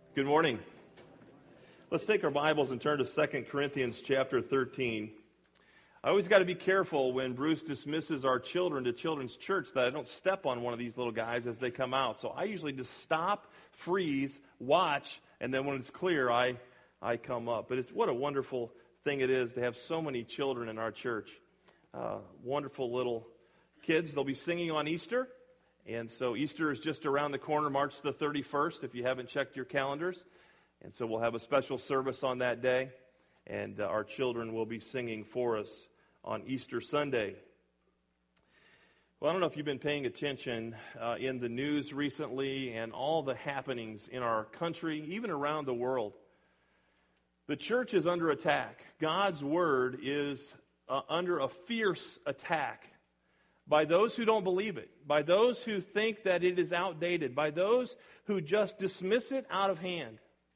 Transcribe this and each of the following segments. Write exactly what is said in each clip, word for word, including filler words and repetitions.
Good morning. Let's take our Bibles and turn to Second Corinthians chapter thirteen. I always got to be careful when Bruce dismisses our children to children's church that I don't step on one of these little guys as they come out. So I usually just stop, freeze, watch, and then when it's clear, I, I come up. But it's what a wonderful thing it is to have so many children in our church. Uh, wonderful little kids. They'll be singing on Easter. And so Easter is just around the corner, March the thirty-first, if you haven't checked your calendars. And so we'll have a special service on that day, and uh, our children will be singing for us on Easter Sunday. Well, I don't know if you've been paying attention uh, in the news recently and all the happenings in our country, even around the world. The church is under attack. God's word is uh, under a fierce attack by those who don't believe it, by those who think that it is outdated, by those who just dismiss it out of hand.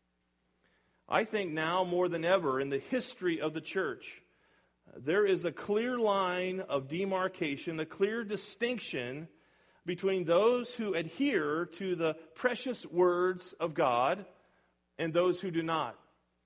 I think now more than ever in the history of the church, there is a clear line of demarcation, a clear distinction between those who adhere to the precious words of God and those who do not.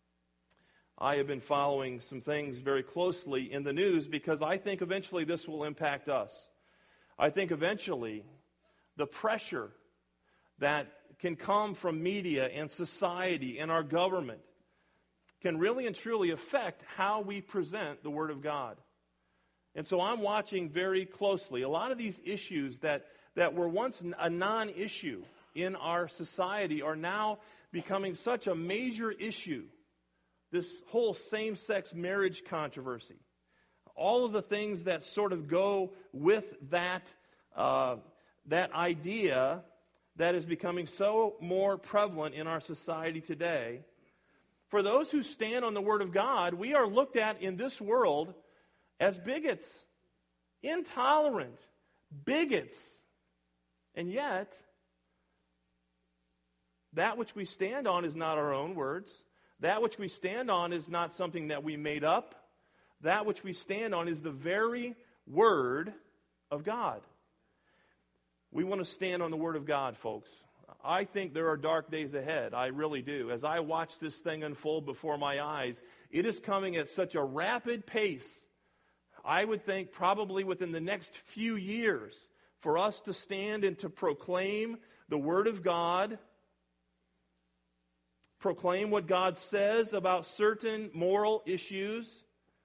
I have been following some things very closely in the news because I think eventually this will impact us. I think eventually the pressure that can come from media and society and our government can really and truly affect how we present the Word of God. And so I'm watching very closely. A lot of these issues that, that were once a non-issue in our society are now becoming such a major issue. This whole same-sex marriage controversy. All of the things that sort of go with that, uh, that idea that is becoming so more prevalent in our society today. For those who stand on the Word of God, we are looked at in this world as bigots, intolerant, bigots. And yet, that which we stand on is not our own words. That which we stand on is not something that we made up. That which we stand on is the very Word of God. We want to stand on the Word of God, folks. I think there are dark days ahead. I really do. As I watch this thing unfold before my eyes, it is coming at such a rapid pace. I would think probably within the next few years for us to stand and to proclaim the Word of God, proclaim what God says about certain moral issues.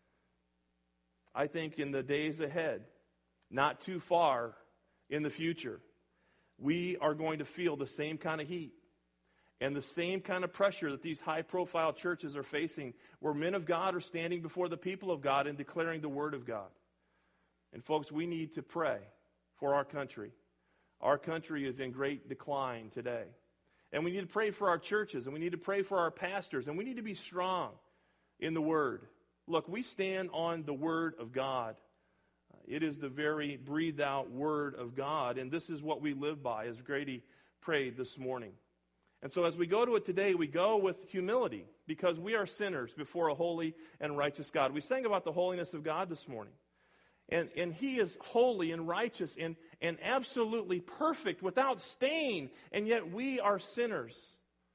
I think in the days ahead, not too far in the future, we are going to feel the same kind of heat and the same kind of pressure that these high-profile churches are facing, where men of God are standing before the people of God and declaring the Word of God. And folks, we need to pray for our country. Our country is in great decline today. And we need to pray for our churches, and we need to pray for our pastors, and we need to be strong in the Word. Look, we stand on the Word of God. It is the very breathed out Word of God, and this is what we live by, as Grady prayed this morning. And so as we go to it today, we go with humility, because we are sinners before a holy and righteous God. We sang about the holiness of God this morning. And, and He is holy and righteous and, and absolutely perfect, without stain, and yet we are sinners.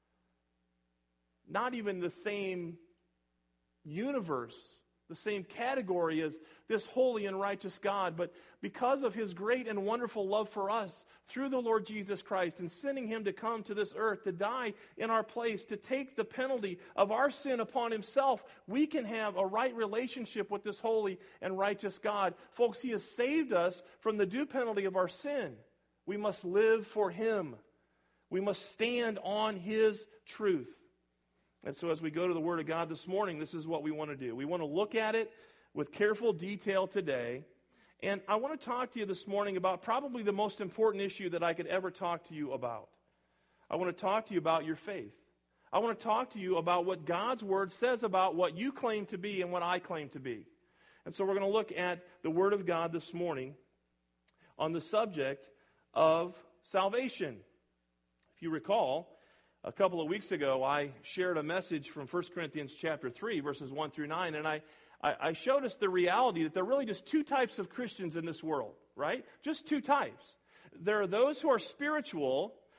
Not even the same universe, the same category as this holy and righteous God, but because of His great and wonderful love for us through the Lord Jesus Christ and sending Him to come to this earth to die in our place, to take the penalty of our sin upon Himself, we can have a right relationship with this holy and righteous God. Folks, He has saved us from the due penalty of our sin. We must live for Him. We must stand on His truth. And so as we go to the Word of God this morning, this is what we want to do. We want to look at it with careful detail today. And I want to talk to you this morning about probably the most important issue that I could ever talk to you about. I want to talk to you about your faith. I want to talk to you about what God's Word says about what you claim to be and what I claim to be. And so we're going to look at the Word of God this morning on the subject of salvation. If you recall, a couple of weeks ago, I shared a message from First Corinthians chapter three, verses one through nine, and I, I, I showed us the reality that there are really just two types of Christians in this world, right? Just two types. There are those who are spiritual,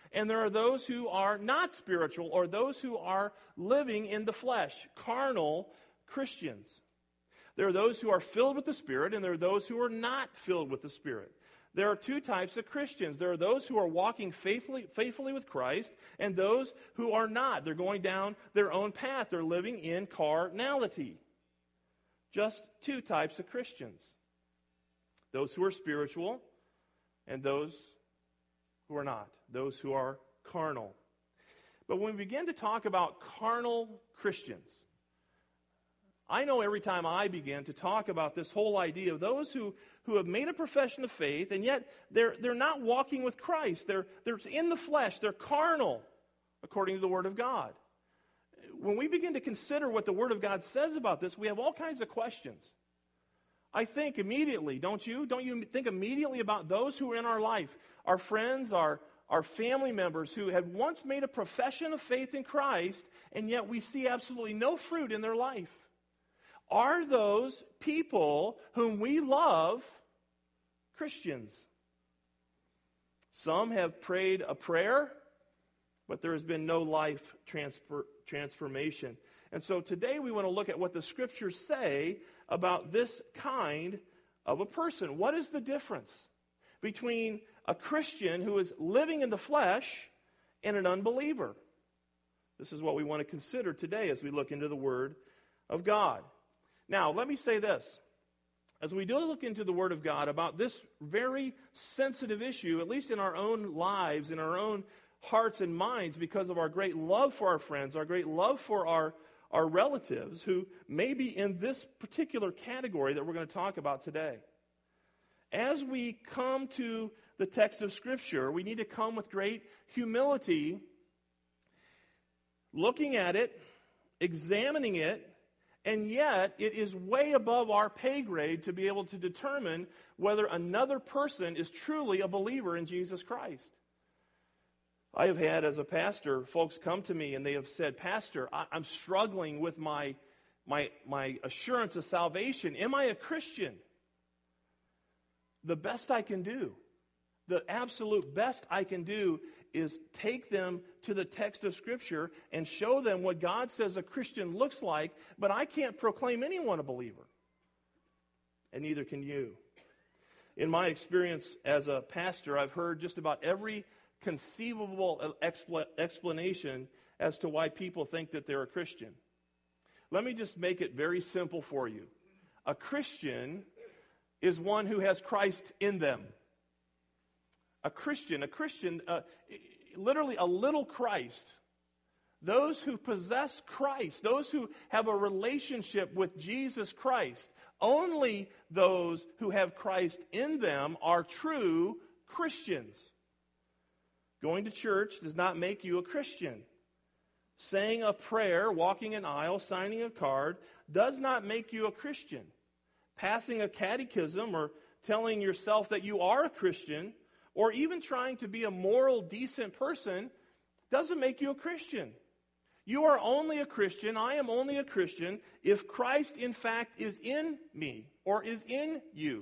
and there are those who are not spiritual, or those who are living in the flesh, carnal Christians. There are those who are filled with the Spirit, and there are those who are not filled with the Spirit. There are two types of Christians. There are those who are walking faithfully, faithfully with Christ, and those who are not. They're going down their own path. They're living in carnality. Just two types of Christians. Those who are spiritual, and those who are not. Those who are carnal. But when we begin to talk about carnal Christians, I know every time I begin to talk about this whole idea of those who, who have made a profession of faith, and yet they're, they're not walking with Christ. They're, they're in the flesh. They're carnal, according to the Word of God. When we begin to consider what the Word of God says about this, we have all kinds of questions. I think immediately, don't you? Don't you think immediately about those who are in our life, our friends, our, our family members who had once made a profession of faith in Christ, and yet we see absolutely no fruit in their life? Are those people whom we love Christians? Some have prayed a prayer, but there has been no life transfer, transformation. And so today we want to look at what the Scriptures say about this kind of a person. What is the difference between a Christian who is living in the flesh and an unbeliever? This is what we want to consider today as we look into the Word of God. Now, let me say this. As we do look into the Word of God about this very sensitive issue, at least in our own lives, in our own hearts and minds, because of our great love for our friends, our great love for our, our relatives, who may be in this particular category that we're going to talk about today. As we come to the text of Scripture, we need to come with great humility, looking at it, examining it, and yet, it is way above our pay grade to be able to determine whether another person is truly a believer in Jesus Christ. I have had, as a pastor, folks come to me and they have said, Pastor, I- I'm struggling with my, my, my assurance of salvation. Am I a Christian? The best I can do, the absolute best I can do is take them to the text of Scripture and show them what God says a Christian looks like, but I can't proclaim anyone a believer. And neither can you. In my experience as a pastor, I've heard just about every conceivable expl- explanation as to why people think that they're a Christian. Let me just make it very simple for you. A Christian is one who has Christ in them. A Christian, a Christian, uh, literally a little Christ. Those who possess Christ, those who have a relationship with Jesus Christ, only those who have Christ in them are true Christians. Going to church does not make you a Christian. Saying a prayer, walking an aisle, signing a card does not make you a Christian. Passing a catechism or telling yourself that you are a Christian, or even trying to be a moral, decent person, doesn't make you a Christian. You are only a Christian, I am only a Christian, if Christ, in fact, is in me or is in you.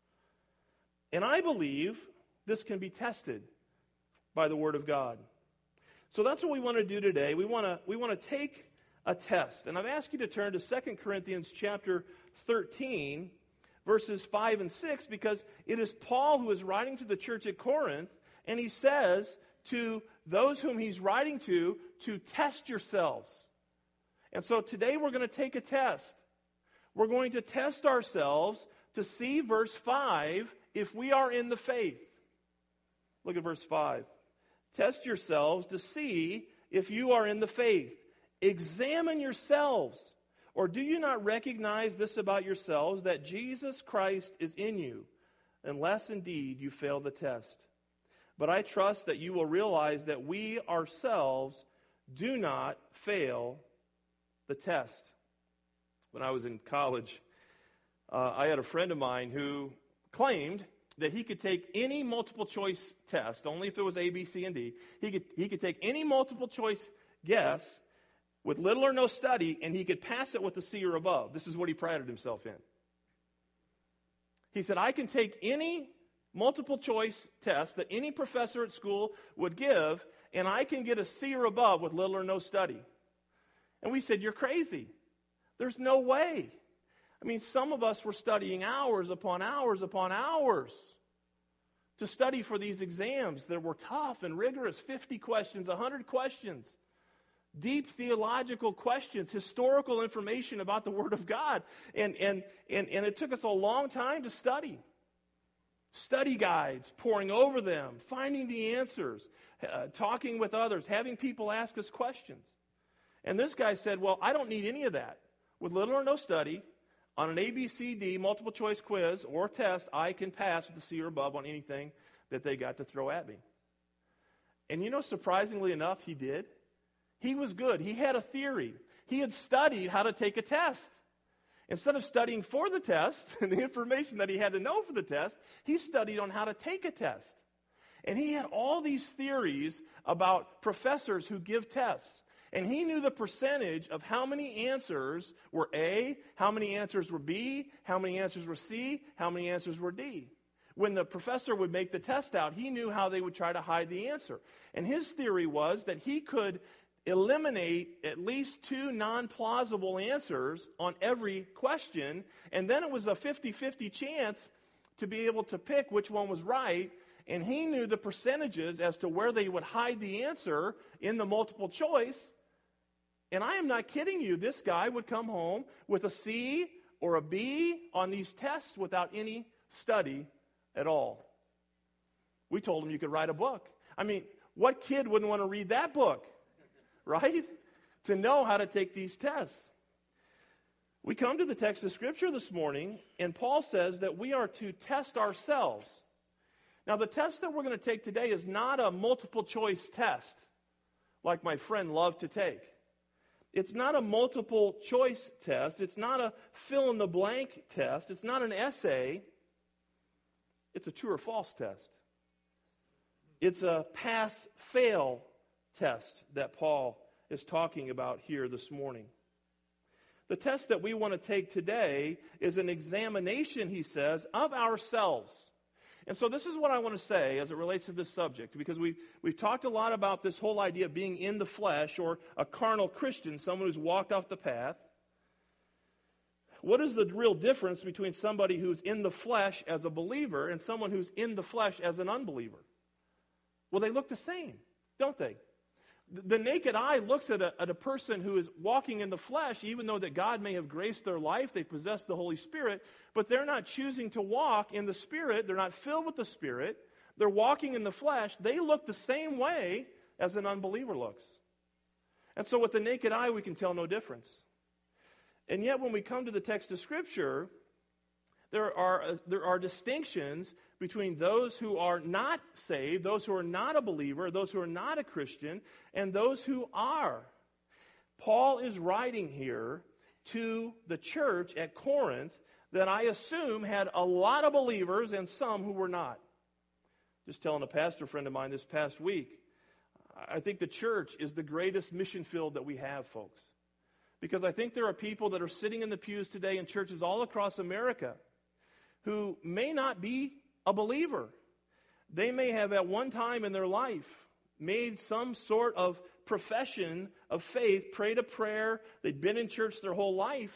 And I believe this can be tested by the Word of God. So that's what we want to do today. We want to, we want to take a test. And I've asked you to turn to Second Corinthians chapter thirteen, verses five and six, because it is Paul who is writing to the church at Corinth, and he says to those whom he's writing to, to test yourselves. And so today we're going to take a test. We're going to test ourselves to see, verse five, if we are in the faith. Look at verse five. Test yourselves to see if you are in the faith. Examine yourselves. Or do you not recognize this about yourselves, that Jesus Christ is in you, unless indeed you fail the test? But I trust that you will realize that we ourselves do not fail the test. When I was in college, uh, I had a friend of mine who claimed that he could take any multiple choice test, only if it was A, B, C, and D. He could, he could take any multiple choice guess with little or no study, and he could pass it with a C or above. This is what he prided himself in. He said, I can take any multiple choice test that any professor at school would give, and I can get a C or above with little or no study. And we said, you're crazy. There's no way. I mean, some of us were studying hours upon hours upon hours to study for these exams that were tough and rigorous, fifty questions, one hundred questions, deep theological questions, historical information about the Word of God. And, and, and, and it took us a long time to study. Study guides, poring over them, finding the answers, uh, talking with others, having people ask us questions. And this guy said, well, I don't need any of that. With little or no study, on an A B C D multiple choice quiz or test, I can pass with a C or above on anything that they got to throw at me. And you know, surprisingly enough, he did. He was good. He had a theory. He had studied how to take a test. Instead of studying for the test and the information that he had to know for the test, he studied on how to take a test. And he had all these theories about professors who give tests. And he knew the percentage of how many answers were A, how many answers were B, how many answers were C, how many answers were D. When the professor would make the test out, he knew how they would try to hide the answer. And his theory was that he could eliminate at least two non-plausible answers on every question, and then it was a fifty-fifty chance to be able to pick which one was right, and he knew the percentages as to where they would hide the answer in the multiple choice. And I am not kidding you, this guy would come home with a C or a B on these tests without any study at all. We told him you could write a book. I mean, what kid wouldn't want to read that book, right? To know how to take these tests. We come to the text of Scripture this morning, and Paul says that we are to test ourselves. Now, the test that we're going to take today is not a multiple choice test like my friend loved to take. It's not a multiple choice test. It's not a fill in the blank test. It's not an essay. It's a true or false test. It's a pass-fail test that Paul is talking about here this morning. The test that we want to take today is an examination, he says, of ourselves. And so this is what I want to say as it relates to this subject, because we've, we've talked a lot about this whole idea of being in the flesh, or a carnal Christian, someone who's walked off the path. What is the real difference between somebody who's in the flesh as a believer and someone who's in the flesh as an unbeliever? Well, they look the same, don't they? The naked eye looks at a, at a person who is walking in the flesh, even though that God may have graced their life, they possess the Holy Spirit, but they're not choosing to walk in the Spirit. They're not filled with the Spirit. They're walking in the flesh. They look the same way as an unbeliever looks. And so with the naked eye, we can tell no difference. And yet when we come to the text of Scripture, there are, uh, there are distinctions between those who are not saved, those who are not a believer, those who are not a Christian, and those who are. Paul is writing here to the church at Corinth that I assume had a lot of believers and some who were not. Just telling a pastor friend of mine this past week, I think the church is the greatest mission field that we have, folks. Because I think there are people that are sitting in the pews today in churches all across America who may not be a believer. They may have at one time in their life made some sort of profession of faith, prayed a prayer, they'd been in church their whole life,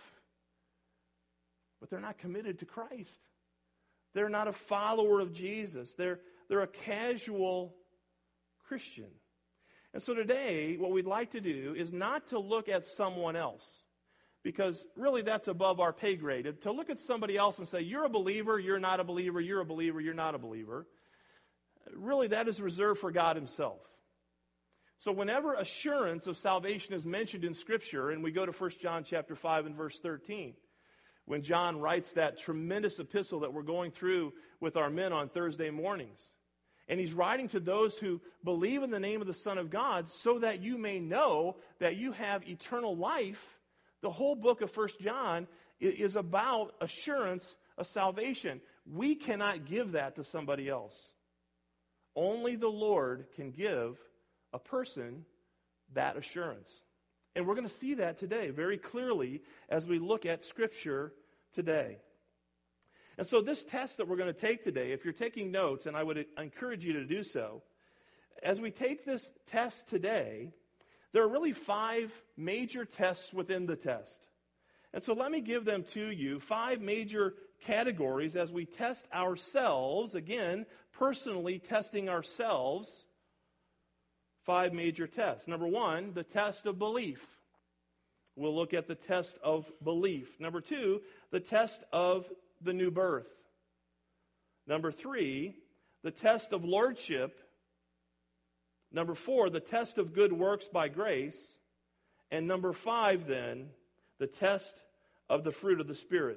but they're not committed to Christ. They're not a follower of Jesus. They're, they're a casual Christian. And so today, what we'd like to do is not to look at someone else, because really that's above our pay grade. To look at somebody else and say, you're a believer, you're not a believer, you're a believer, you're not a believer, really that is reserved for God himself. So whenever assurance of salvation is mentioned in Scripture, and we go to First John chapter five and verse thirteen, when John writes that tremendous epistle that we're going through with our men on Thursday mornings, and he's writing to those who believe in the name of the Son of God so that you may know that you have eternal life. The whole book of First John is about assurance of salvation. We cannot give that to somebody else. Only the Lord can give a person that assurance. And we're going to see that today very clearly as we look at Scripture today. And so this test that we're going to take today, if you're taking notes, and I would encourage you to do so, as we take this test today, there are really five major tests within the test. And so let me give them to you, five major categories as we test ourselves, again, personally testing ourselves, five major tests. Number one, the test of belief. We'll look at the test of belief. Number two, the test of the new birth. Number three, the test of lordship. Number four, the test of good works by grace. And number five, then, the test of the fruit of the Spirit.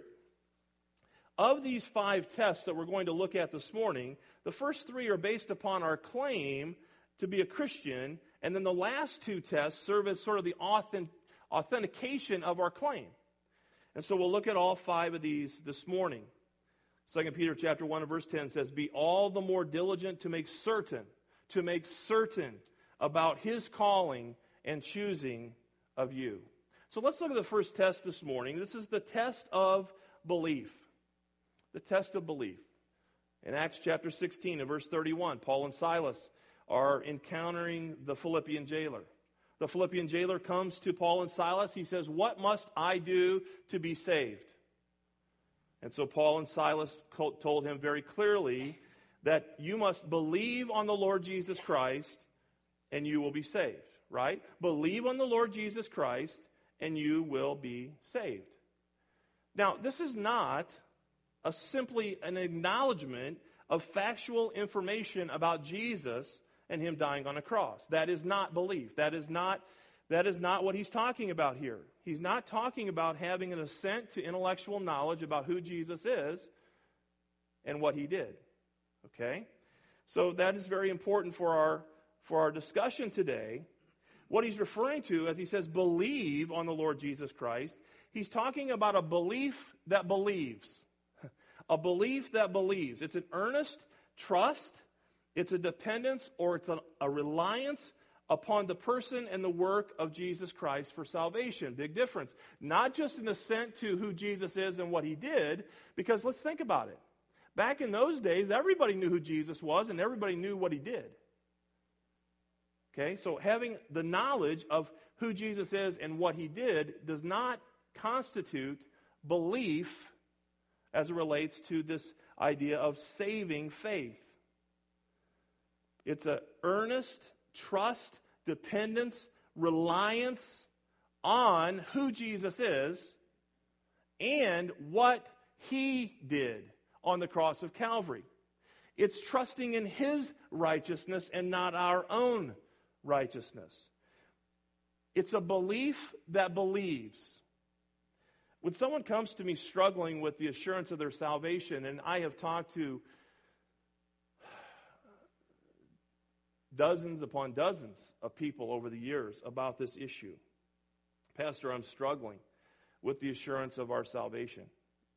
Of these five tests that we're going to look at this morning, the first three are based upon our claim to be a Christian, and then the last two tests serve as sort of the authentic, authentication of our claim. And so we'll look at all five of these this morning. Second Peter chapter one and verse ten says, "Be all the more diligent to make certain, to make certain about his calling and choosing of you." So let's look at the first test this morning. This is the test of belief. The test of belief. In Acts chapter sixteen and verse thirty-one, Paul and Silas are encountering the Philippian jailer. The Philippian jailer comes to Paul and Silas. He says, "What must I do to be saved?" And so Paul and Silas told him very clearly that you must believe on the Lord Jesus Christ and you will be saved, right? Believe on the Lord Jesus Christ and you will be saved. Now, this is not a simply an acknowledgement of factual information about Jesus and him dying on a cross. That is not belief. That is not, that is not what he's talking about here. He's not talking about having an assent to intellectual knowledge about who Jesus is and what he did. Okay? So that is very important for our, for our discussion today. What he's referring to as he says, believe on the Lord Jesus Christ, he's talking about a belief that believes. A belief that believes. It's an earnest trust, it's a dependence, or it's a, a reliance upon the person and the work of Jesus Christ for salvation. Big difference. Not just an assent to who Jesus is and what he did, because let's think about it. Back in those days, everybody knew who Jesus was and everybody knew what he did. Okay, so having the knowledge of who Jesus is and what he did does not constitute belief as it relates to this idea of saving faith. It's an earnest trust, dependence, reliance on who Jesus is and what he did on the cross of Calvary. It's trusting in his righteousness and not our own righteousness. It's a belief that believes. When someone comes to me struggling with the assurance of their salvation, and I have talked to dozens upon dozens of people over the years about this issue. Pastor, I'm struggling with the assurance of our salvation.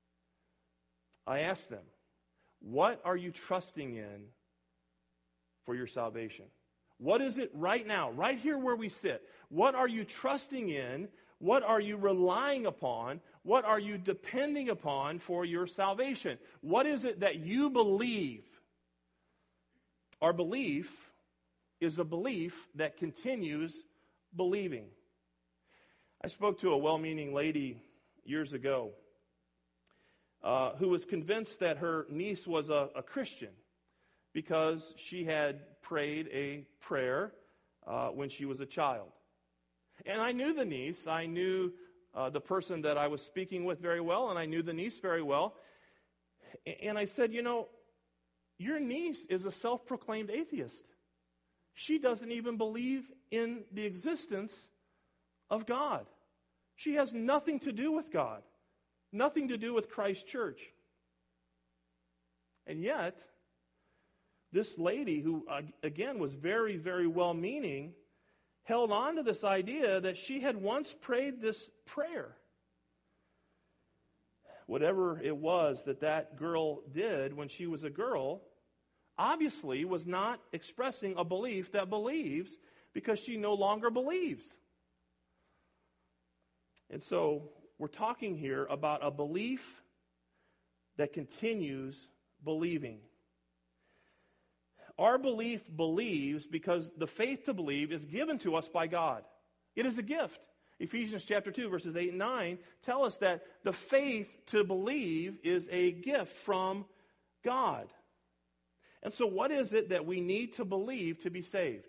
I ask them, what are you trusting in for your salvation? What is it right now, right here where we sit? What are you trusting in? What are you relying upon? What are you depending upon for your salvation? What is it that you believe? Our belief is a belief that continues believing. I spoke to a well-meaning lady years ago uh, who was convinced that her niece was a, a Christian because she had prayed a prayer uh, when she was a child. And I knew the niece. I knew uh, the person that I was speaking with very well, and I knew the niece very well. And I said, you know, your niece is a self-proclaimed atheist. She doesn't even believe in the existence of God. She has nothing to do with God, nothing to do with Christ's church. And yet, this lady, who again was very, very well-meaning, held on to this idea that she had once prayed this prayer. Whatever it was that that girl did when she was a girl, obviously was not expressing a belief that believes because she no longer believes. And so we're talking here about a belief that continues believing. Our belief believes because the faith to believe is given to us by God. It is a gift. Ephesians chapter two, verses eight and nine tell us that the faith to believe is a gift from God. And so what is it that we need to believe to be saved?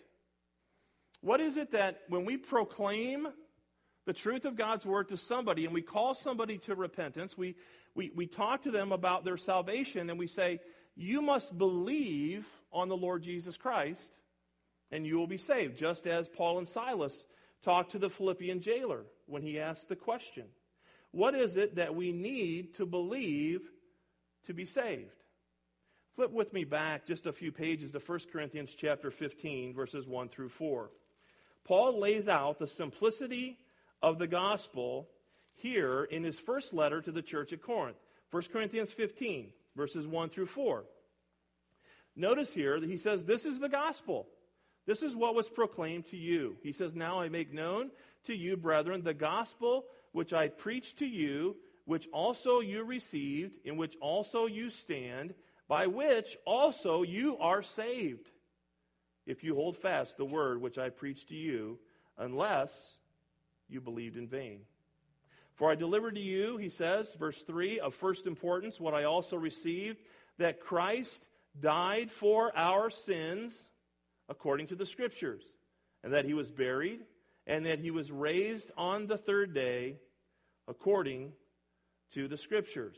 What is it that when we proclaim the truth of God's word to somebody and we call somebody to repentance, we, we, we talk to them about their salvation and we say, you must believe on the Lord Jesus Christ and you will be saved, just as Paul and Silas talked to the Philippian jailer when he asked the question. What is it that we need to believe to be saved? Flip with me back just a few pages to First Corinthians chapter fifteen, verses one through four. Paul lays out the simplicity of the gospel here in his first letter to the church at Corinth. First Corinthians fifteen, verses one through four. Notice here that he says, this is the gospel. This is what was proclaimed to you. He says, now I make known to you, brethren, the gospel which I preached to you, which also you received, in which also you stand, by which also you are saved, if you hold fast the word which I preached to you, unless you believed in vain. For I delivered to you, he says, verse three, of first importance, what I also received, that Christ died for our sins, according to the Scriptures, and that he was buried, and that he was raised on the third day, according to the Scriptures.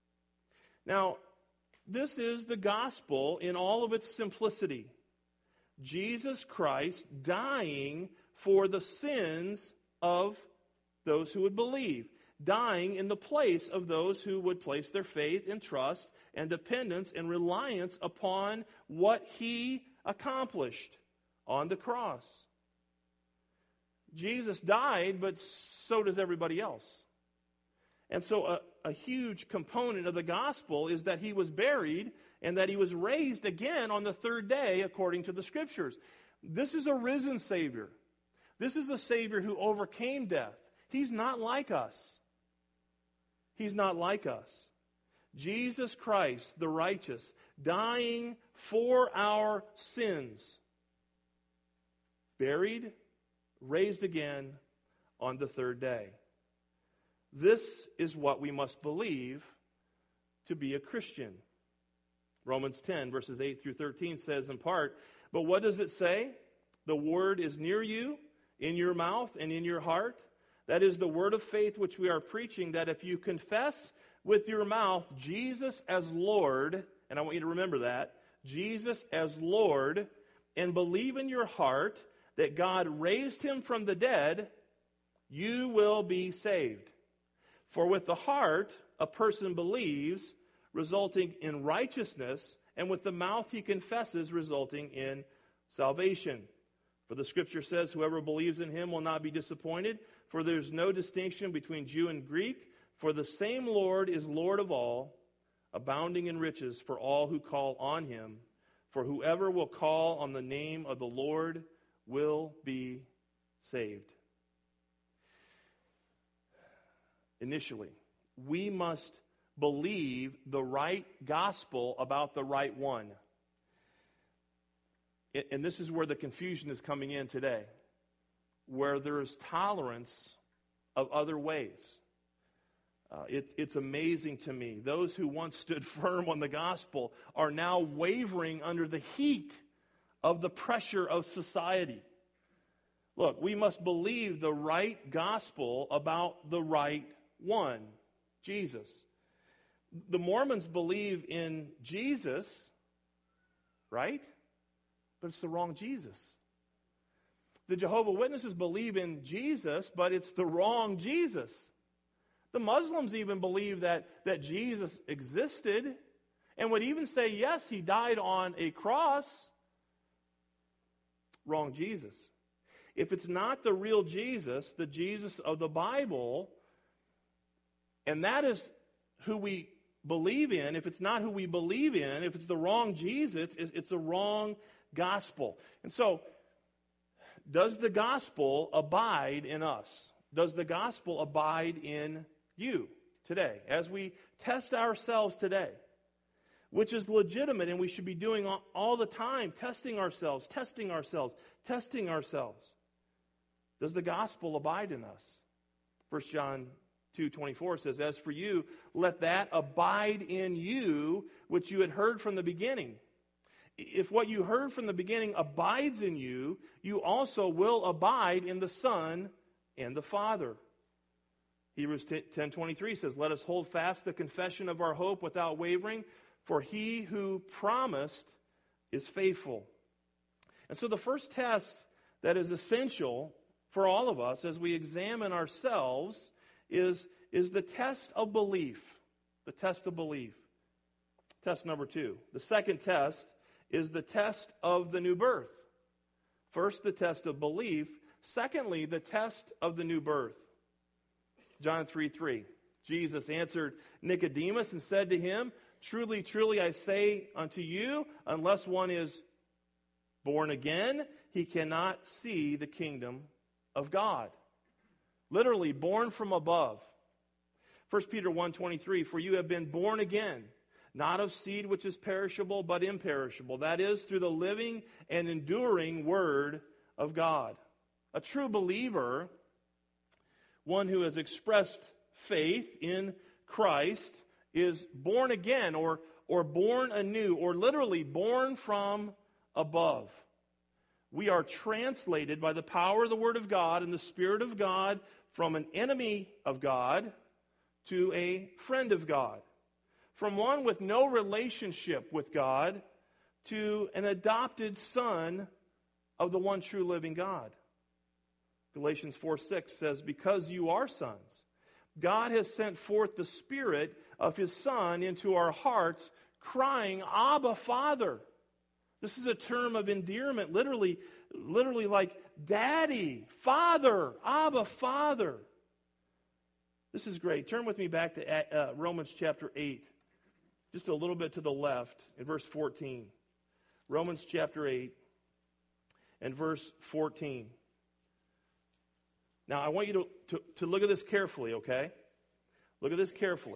Now, this is the gospel in all of its simplicity. Jesus Christ dying for the sins of those who would believe, dying in the place of those who would place their faith and trust and dependence and reliance upon what he accomplished on the cross. Jesus died, but so does everybody else. And so a, a huge component of the gospel is that he was buried and that he was raised again on the third day according to the Scriptures. This is a risen Savior. This is a Savior who overcame death. He's not like us. He's not like us. Jesus Christ, the righteous, dying for our sins, buried, raised again on the third day. This is what we must believe to be a Christian. Romans ten, verses eight through thirteen says in part, but what does it say? The word is near you, in your mouth and in your heart. That is the word of faith which we are preaching, that if you confess with your mouth Jesus as Lord, and I want you to remember that, Jesus as Lord, and believe in your heart that God raised him from the dead, you will be saved. For with the heart a person believes, resulting in righteousness, and with the mouth he confesses, resulting in salvation. For the Scripture says, whoever believes in him will not be disappointed, for there is no distinction between Jew and Greek, for the same Lord is Lord of all, abounding in riches for all who call on him. For whoever will call on the name of the Lord will be saved. Initially, we must believe the right gospel about the right one. And this is where the confusion is coming in today, where there is tolerance of other ways. Uh, it, it's amazing to me. Those who once stood firm on the gospel are now wavering under the heat of the pressure of society. Look, we must believe the right gospel about the right one, Jesus. The Mormons believe in Jesus, right? But it's the wrong Jesus. The Jehovah's Witnesses believe in Jesus, but it's the wrong Jesus. The Muslims even believe that, that Jesus existed and would even say, yes, he died on a cross. Wrong Jesus. If it's not the real Jesus, the Jesus of the Bible, and that is who we believe in, if it's not who we believe in, if it's the wrong Jesus, it's, it's the wrong gospel. And so, does the gospel abide in us? Does the gospel abide in you? today, as we test ourselves today, which is legitimate and we should be doing all, all the time, testing ourselves, testing ourselves, testing ourselves. Does the gospel abide in us? First John two twenty-four says, as for you, let that abide in you, which you had heard from the beginning. If what you heard from the beginning abides in you, you also will abide in the Son and the Father. Hebrews ten twenty-three says, let us hold fast the confession of our hope without wavering, for he who promised is faithful. And so the first test that is essential for all of us as we examine ourselves is, is the test of belief. The test of belief. Test number two. The second test is the test of the new birth. First, the test of belief. Secondly, the test of the new birth. John three three. Jesus answered Nicodemus and said to him, truly, truly, I say unto you, unless one is born again, he cannot see the kingdom of God. Literally, born from above. First Peter one twenty-three, for you have been born again, not of seed which is perishable, but imperishable. That is, through the living and enduring word of God. A true believer, one who has expressed faith in Christ, is born again or, or born anew, or literally born from above. We are translated by the power of the Word of God and the Spirit of God from an enemy of God to a friend of God. From one with no relationship with God to an adopted son of the one true living God. Galatians four six says, because you are sons, God has sent forth the Spirit of His Son into our hearts, crying, Abba, Father. This is a term of endearment, literally, literally like Daddy, Father, Abba, Father. This is great. Turn with me back to uh, Romans chapter eight, just a little bit to the left, in verse fourteen. Romans chapter eight and verse fourteen. Now, I want you to, to, to look at this carefully, okay? Look at this carefully.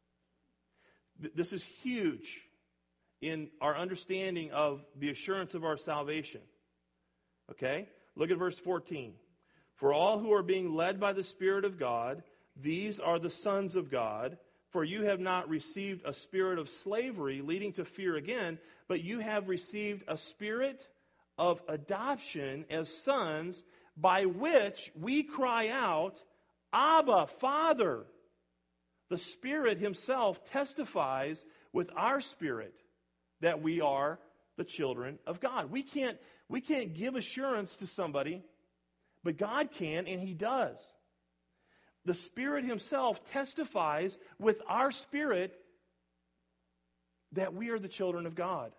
Th- this is huge in our understanding of the assurance of our salvation. Okay? Look at verse fourteen. For all who are being led by the Spirit of God, these are the sons of God. For you have not received a spirit of slavery leading to fear again, but you have received a spirit of adoption as sons, by which we cry out, Abba, Father. The Spirit Himself testifies with our spirit that we are the children of God. We can't, we can't give assurance to somebody, but God can, and He does. The Spirit Himself testifies with our spirit that we are the children of God.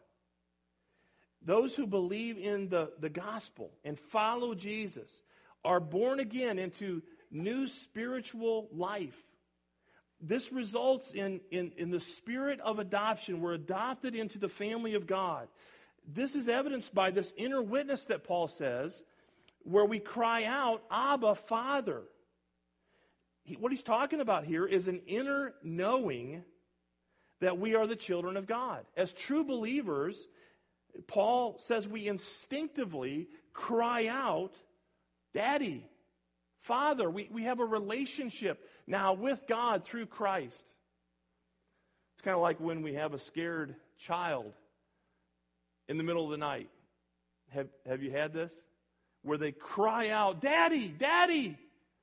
Those who believe in the, the gospel and follow Jesus are born again into new spiritual life. This results in, in, in the spirit of adoption. We're adopted into the family of God. This is evidenced by this inner witness that Paul says, where we cry out, Abba, Father. He, what he's talking about here is an inner knowing that we are the children of God. As true believers, Paul says we instinctively cry out, Daddy, Father. We, we have a relationship now with God through Christ. It's kind of like when we have a scared child in the middle of the night. Have, have you had this? Where they cry out, Daddy, Daddy,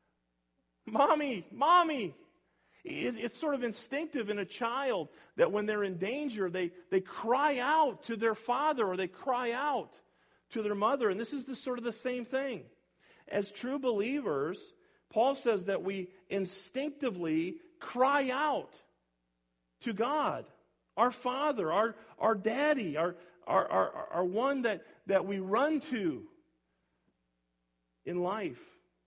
Mommy, Mommy. It, it's sort of instinctive in a child that when they're in danger, they, they cry out to their father or they cry out to their mother. And this is the, sort of the same thing. As true believers, Paul says that we instinctively cry out to God, our Father, our, our Daddy, our, our, our, our one that, that we run to in life.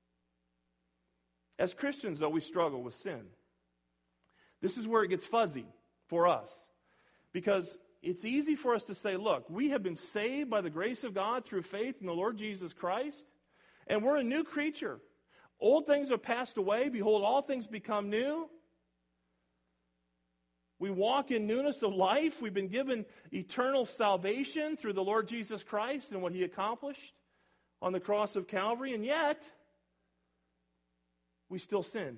As Christians, though, we struggle with sin. This is where it gets fuzzy for us. Because it's easy for us to say, look, we have been saved by the grace of God through faith in the Lord Jesus Christ, and we're a new creature. Old things are passed away. Behold, all things become new. We walk in newness of life. We've been given eternal salvation through the Lord Jesus Christ and what he accomplished on the cross of Calvary, and yet we still sin.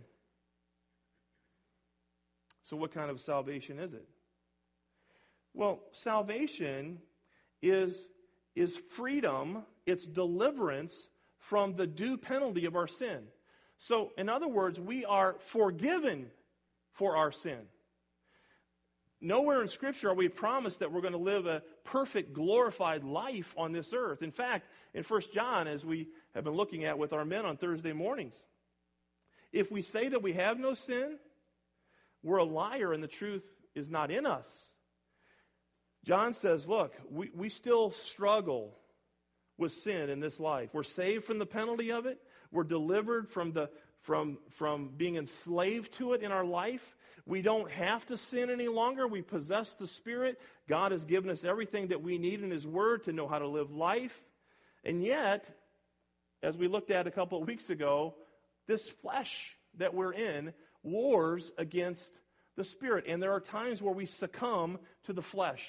So what kind of salvation is it? Well, salvation is, is freedom, it's deliverance from the due penalty of our sin. So, in other words, we are forgiven for our sin. Nowhere in Scripture are we promised that we're going to live a perfect, glorified life on this earth. In fact, in First John, as we have been looking at with our men on Thursday mornings, if we say that we have no sin, we're a liar and the truth is not in us. John says, look, we, we still struggle with sin in this life. We're saved from the penalty of it. We're delivered from the from from being enslaved to it in our life. We don't have to sin any longer. We possess the Spirit. God has given us everything that we need in His Word to know how to live life. And yet, as we looked at a couple of weeks ago, this flesh that we're in wars against the Spirit. And there are times where we succumb to the flesh.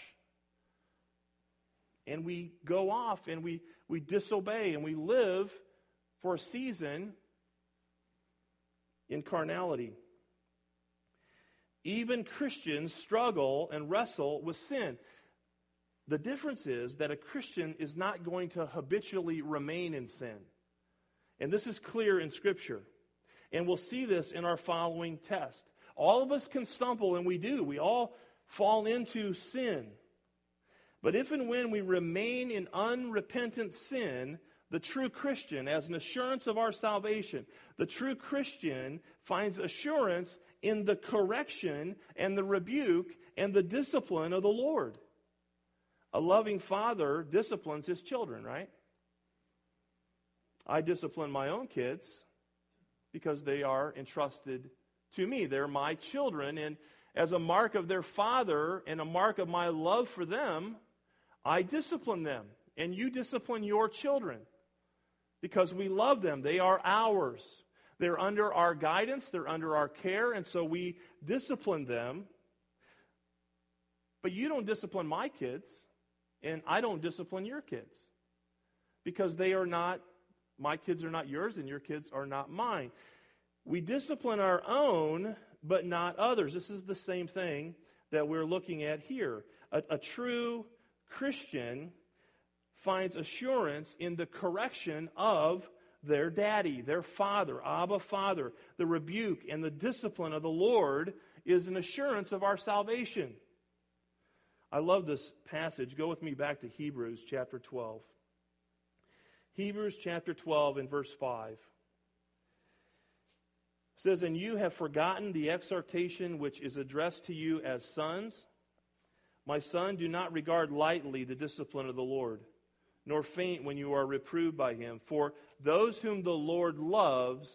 And we go off and we, we disobey and we live for a season in carnality. Even Christians struggle and wrestle with sin. The difference is that a Christian is not going to habitually remain in sin. And this is clear in Scripture. And we'll see this in our following test. All of us can stumble, and we do. We all fall into sin. But if and when we remain in unrepentant sin, the true Christian, as an assurance of our salvation, the true Christian finds assurance in the correction and the rebuke and the discipline of the Lord. A loving father disciplines his children, right? I discipline my own kids because they are entrusted to me. They're my children, and as a mark of their father and a mark of my love for them, I discipline them, and you discipline your children because we love them. They are ours. They're under our guidance. They're under our care, and so we discipline them. But you don't discipline my kids, and I don't discipline your kids because they are not, my kids are not yours, and your kids are not mine. We discipline our own, but not others. This is the same thing that we're looking at here. A, a true Christian finds assurance in the correction of their daddy, their father, Abba Father. The rebuke and the discipline of the Lord is an assurance of our salvation. I love this passage. Go with me back to Hebrews chapter twelve. Hebrews chapter twelve and verse five. It says, "And you have forgotten the exhortation which is addressed to you as sons. My son, do not regard lightly the discipline of the Lord, nor faint when you are reproved by him. For those whom the Lord loves,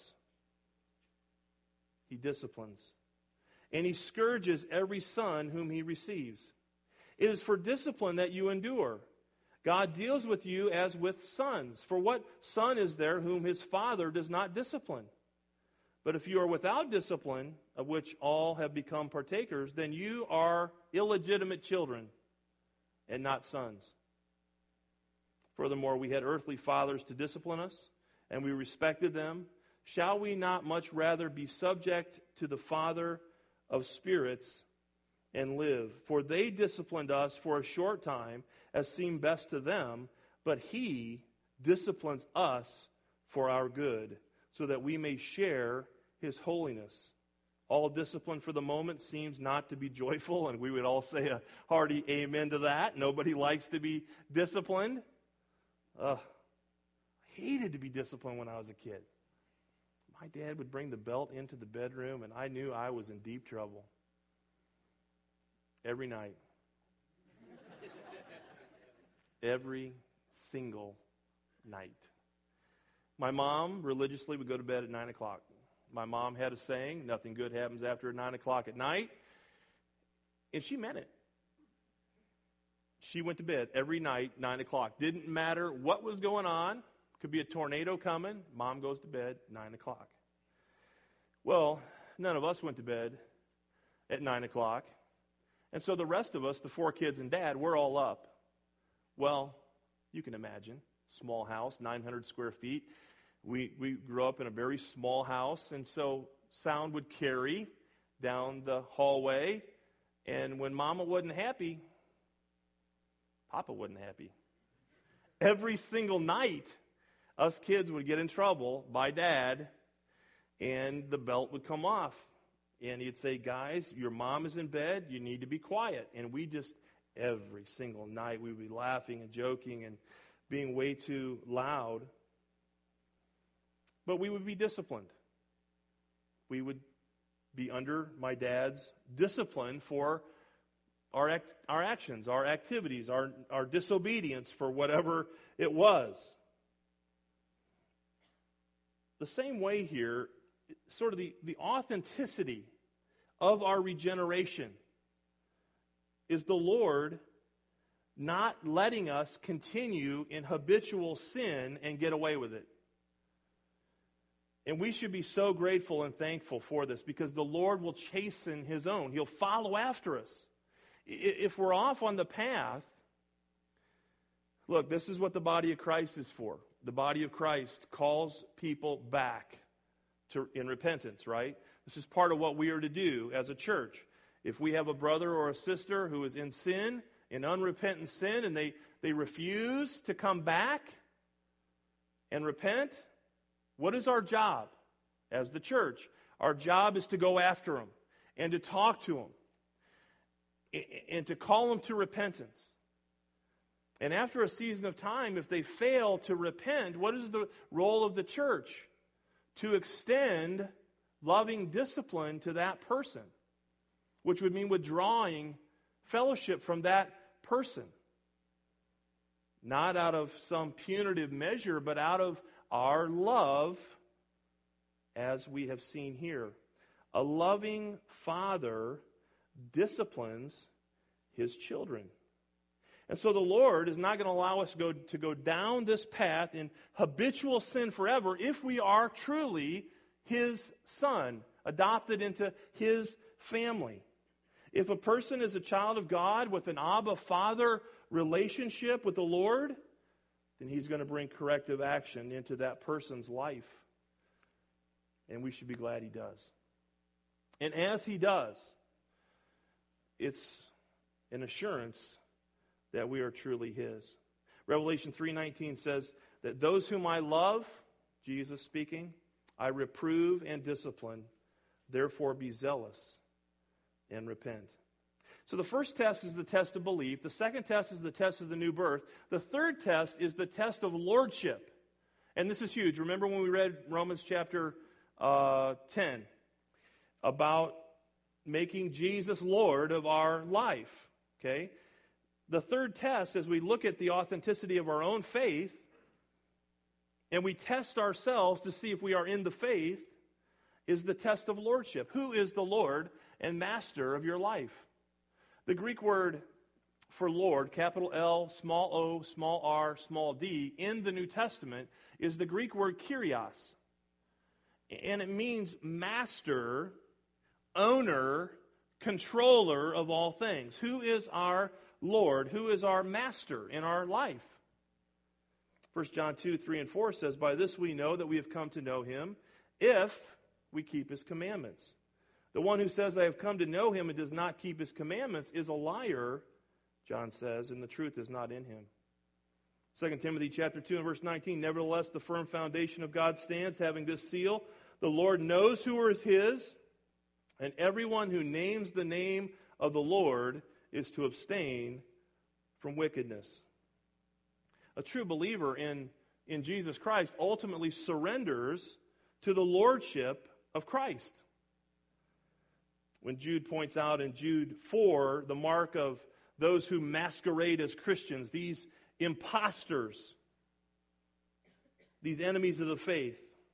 he disciplines. And he scourges every son whom he receives. It is for discipline that you endure. God deals with you as with sons. For what son is there whom his father does not discipline? But if you are without discipline, of which all have become partakers, then you are illegitimate children and not sons. Furthermore, we had earthly fathers to discipline us, and we respected them. Shall we not much rather be subject to the Father of spirits and live? For they disciplined us for a short time, as seemed best to them, but he disciplines us for our good, so that we may share his holiness. All discipline for the moment seems not to be joyful, and we would all say a hearty amen to that. Nobody likes to be disciplined. Ugh. I hated to be disciplined when I was a kid. My dad would bring the belt into the bedroom, and I knew I was in deep trouble. Every night. Every single night. My mom religiously would go to bed at nine o'clock. My mom had a saying, nothing good happens after nine o'clock at night. And she meant it. She went to bed every night, nine o'clock. Didn't matter what was going on. Could be a tornado coming. Mom goes to bed, nine o'clock. Well, none of us went to bed at nine o'clock. And so the rest of us, the four kids and dad, we're all up. Well, you can imagine, small house, nine hundred square feet. We, we grew up in a very small house, and so sound would carry down the hallway. And when Mama wasn't happy, Papa wasn't happy. Every single night, us kids would get in trouble by Dad, and the belt would come off. And he'd say, guys, your mom is in bed, you need to be quiet. And we just, every single night, we would be laughing and joking and being way too loud. But we would be disciplined. We would be under my dad's discipline for our act, our actions, our activities, our, our disobedience for whatever it was. The same way here, sort of the, the authenticity of our regeneration is the Lord not letting us continue in habitual sin and get away with it. And we should be so grateful and thankful for this, because the Lord will chasten His own. He'll follow after us. If we're off on the path, look, this is what the body of Christ is for. The body of Christ calls people back to, in repentance, right? This is part of what we are to do as a church. If we have a brother or a sister who is in sin, in unrepentant sin, and they, they refuse to come back and repent, what is our job as the church? Our job is to go after them and to talk to them and to call them to repentance. And after a season of time, if they fail to repent, what is the role of the church? To extend loving discipline to that person, which would mean withdrawing fellowship from that person. Not out of some punitive measure, but out of our love, as we have seen here. A loving father disciplines his children. And so the Lord is not going to allow us to go, to go down this path in habitual sin forever if we are truly His son, adopted into His family. If a person is a child of God with an Abba Father relationship with the Lord, then He's going to bring corrective action into that person's life. And we should be glad He does. And as He does, it's an assurance that we are truly His. Revelation three nineteen says that those whom I love, Jesus speaking, I reprove and discipline. Therefore be zealous and repent. So the first test is the test of belief. The second test is the test of the new birth. The third test is the test of lordship. And this is huge. Remember when we read Romans chapter uh, ten about making Jesus Lord of our life? Okay? The third test, as we look at the authenticity of our own faith, and we test ourselves to see if we are in the faith, is the test of lordship. Who is the Lord and master of your life? The Greek word for Lord, capital L, small o, small r, small d, in the New Testament is the Greek word kyrios. And it means master, owner, controller of all things. Who is our Lord? Who is our master in our life? First John two, three, and four says, by this we know that we have come to know Him, if we keep His commandments. The one who says, I have come to know Him and does not keep His commandments is a liar, John says, and the truth is not in him. Second Timothy chapter two and verse nineteen, nevertheless the firm foundation of God stands, having this seal, the Lord knows who is His, and everyone who names the name of the Lord is to abstain from wickedness. A true believer in, in Jesus Christ ultimately surrenders to the lordship of Christ. When Jude points out in Jude four, the mark of those who masquerade as Christians, these imposters, these enemies of the faith,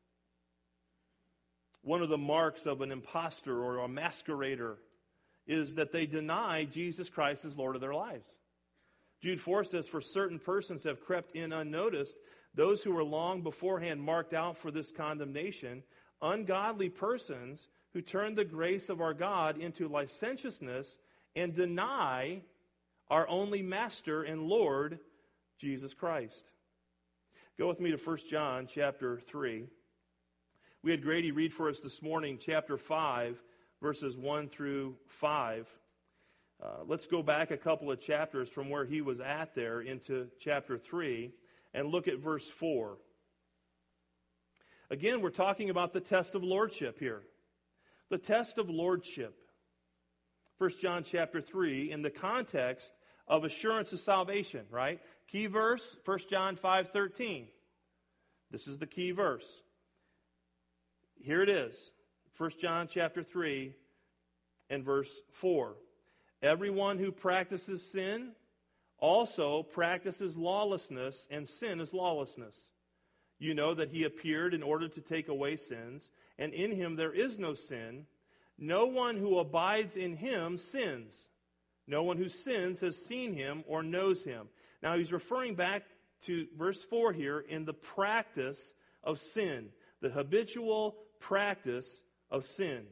one of the marks of an impostor or a masquerader is that they deny Jesus Christ as Lord of their lives. Jude four says, for certain persons have crept in unnoticed, those who were long beforehand marked out for this condemnation, ungodly persons who turned the grace of our God into licentiousness and deny our only Master and Lord, Jesus Christ. Go with me to First John chapter three. We had Grady read for us this morning chapter five, verses one through five. Uh, let's go back a couple of chapters from where he was at there into chapter three and look at verse four. Again, we're talking about the test of lordship here. The test of lordship. First John chapter three, in the context of assurance of salvation, right? Key verse, First John five thirteen. This is the key verse. Here it is. First John chapter three and verse four. Everyone who practices sin also practices lawlessness, and sin is lawlessness. You know that he appeared in order to take away sins, and in him there is no sin. No one who abides in him sins. No one who sins has seen him or knows him. Now he's referring back to verse four here in the practice of sin, the habitual practice of sin,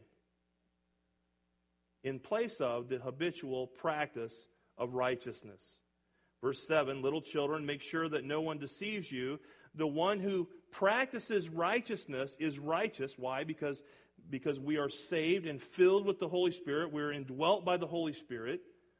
in place of the habitual practice of righteousness. Verse seven, little children, make sure that no one deceives you. The one who practices righteousness is righteous. Why? Because, because we are saved and filled with the Holy Spirit. We are indwelt by the Holy Spirit,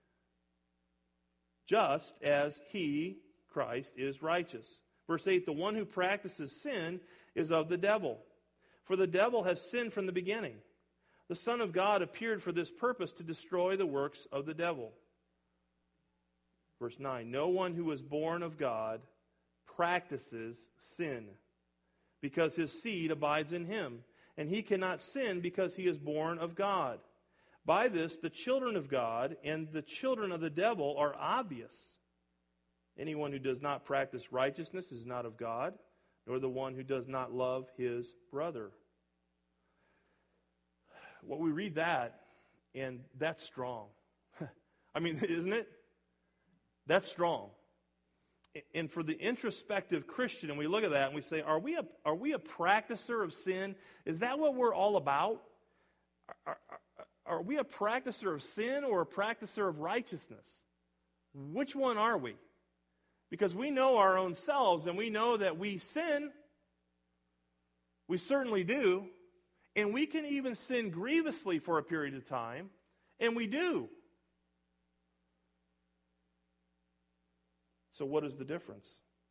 just as he, Christ, is righteous. Verse eight, the one who practices sin is of the devil, for the devil has sinned from the beginning. The Son of God appeared for this purpose, to destroy the works of the devil. Verse nine, no one who is born of God practices sin, because his seed abides in him, and he cannot sin because he is born of God. By this, the children of God and the children of the devil are obvious. Anyone who does not practice righteousness is not of God, nor the one who does not love his brother. Well, we read that, and that's strong. I mean, isn't it? That's strong. And for the introspective Christian, and we look at that and we say, are we a, are we a practicer of sin? Is that what we're all about? Are, are, are we a practicer of sin or a practicer of righteousness? Which one are we? Because we know our own selves, and we know that we sin. We certainly do. And we can even sin grievously for a period of time, and we do. So what is the difference?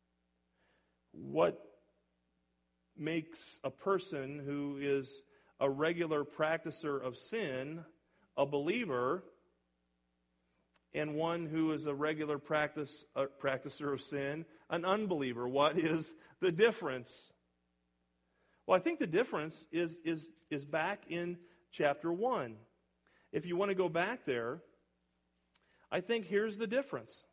What makes a person who is a regular practicer of sin a believer, and one who is a regular practice, a practicer of sin an unbeliever? What is the difference? Well, I think the difference is, is, is back in chapter one. If you want to go back there, I think here's the difference.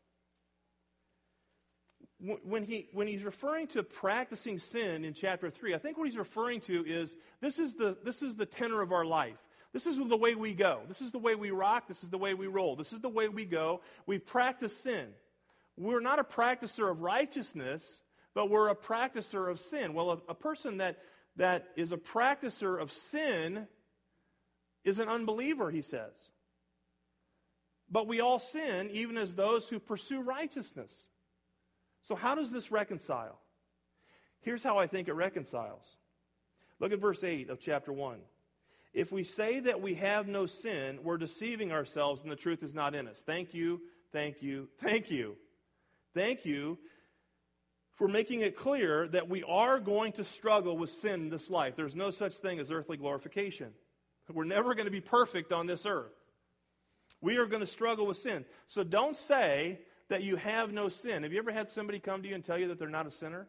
When he when he's referring to practicing sin in chapter three, I think what he's referring to is this is the this is the tenor of our life. This is the way we go. This is the way we rock. This is the way we roll. This is the way we go. We practice sin. We're not a practicer of righteousness, but we're a practicer of sin. Well, a, a person that that is a practicer of sin is an unbeliever, he says. But we all sin, even as those who pursue righteousness. So how does this reconcile? Here's how I think it reconciles. Look at verse eight of chapter one. If we say that we have no sin, we're deceiving ourselves and the truth is not in us. Thank you, thank you, thank you. Thank you for making it clear that we are going to struggle with sin in this life. There's no such thing as earthly glorification. We're never going to be perfect on this earth. We are going to struggle with sin. So don't say that you have no sin. Have you ever had somebody come to you and tell you that they're not a sinner?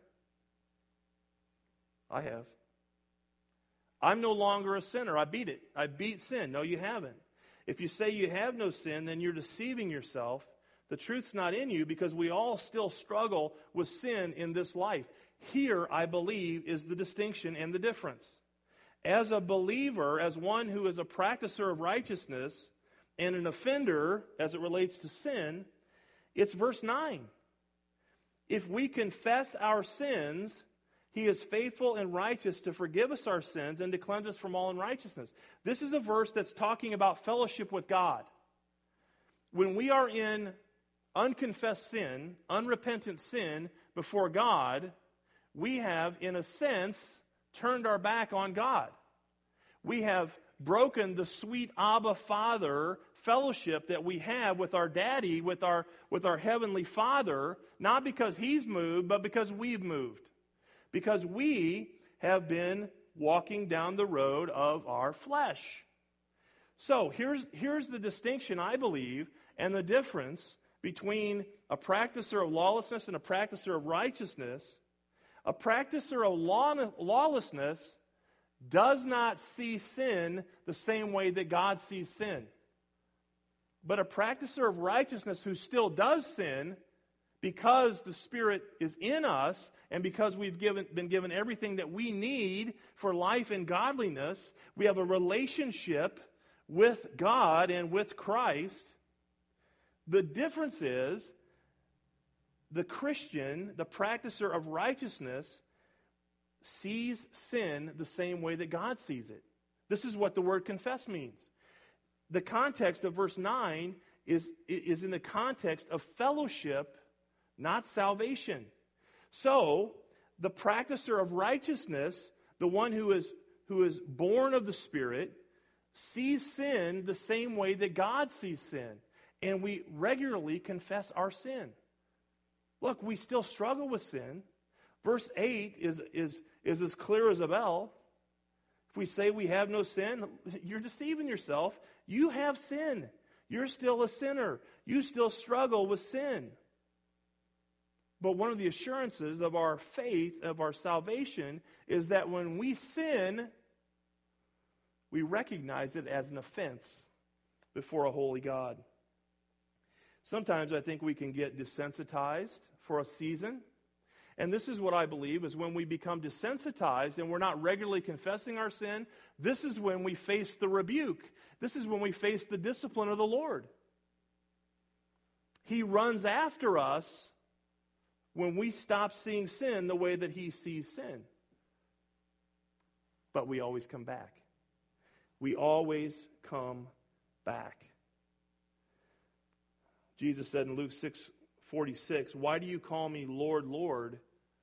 I have. I'm no longer a sinner. I beat it. I beat sin. No, you haven't. If you say you have no sin, then you're deceiving yourself. The truth's not in you, because we all still struggle with sin in this life. Here, I believe, is the distinction and the difference. As a believer, as one who is a practicer of righteousness and an offender as it relates to sin, it's verse nine. If we confess our sins, he is faithful and righteous to forgive us our sins and to cleanse us from all unrighteousness. This is a verse that's talking about fellowship with God. when we are in unconfessed sin, unrepentant sin before God, we have, in a sense, turned our back on God. We have broken the sweet Abba Father fellowship that we have with our daddy, with our, with our heavenly Father, not because he's moved, but because we've moved. Because we have been walking down the road of our flesh. So here's, here's the distinction, I believe, and the difference between a practicer of lawlessness and a practicer of righteousness. A practicer of law, lawlessness does not see sin the same way that God sees sin. But a practicer of righteousness who still does sin, because the Spirit is in us and because we've given, been given everything that we need for life and godliness, we have a relationship with God and with Christ. The difference is the Christian, the practicer of righteousness, sees sin the same way that God sees it. This is what the word confess means. The context of verse nine is, is in the context of fellowship, not salvation. So, the practicer of righteousness, the one who is, who is born of the Spirit, sees sin the same way that God sees sin. And we regularly confess our sin. Look, we still struggle with sin. Verse eight is, is, is as clear as a bell. If we say we have no sin, you're deceiving yourself. You have sin. You're still a sinner. You still struggle with sin. But one of the assurances of our faith, of our salvation, is that when we sin, we recognize it as an offense before a holy God. Sometimes I think we can get desensitized for a season. And this is what I believe is when we become desensitized and we're not regularly confessing our sin, this is when we face the rebuke. This is when we face the discipline of the Lord. He runs after us when we stop seeing sin the way that he sees sin. But we always come back. We always come back. Jesus said in Luke six forty-six, "Why do you call me Lord, Lord,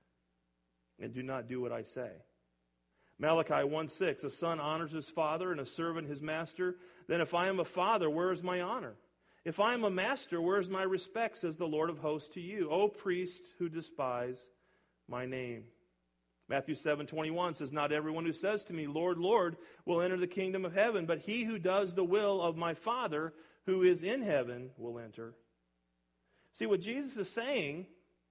and do not do what I say?" Malachi one six, "A son honors his father and a servant his master. Then if I am a father, where is my honor? If I am a master, where is my respect, says the Lord of hosts to you, O priests who despise my name." Matthew seven twenty-one says, "Not everyone who says to me, Lord, Lord, will enter the kingdom of heaven, but he who does the will of my Father who is in heaven will enter." See, what Jesus is saying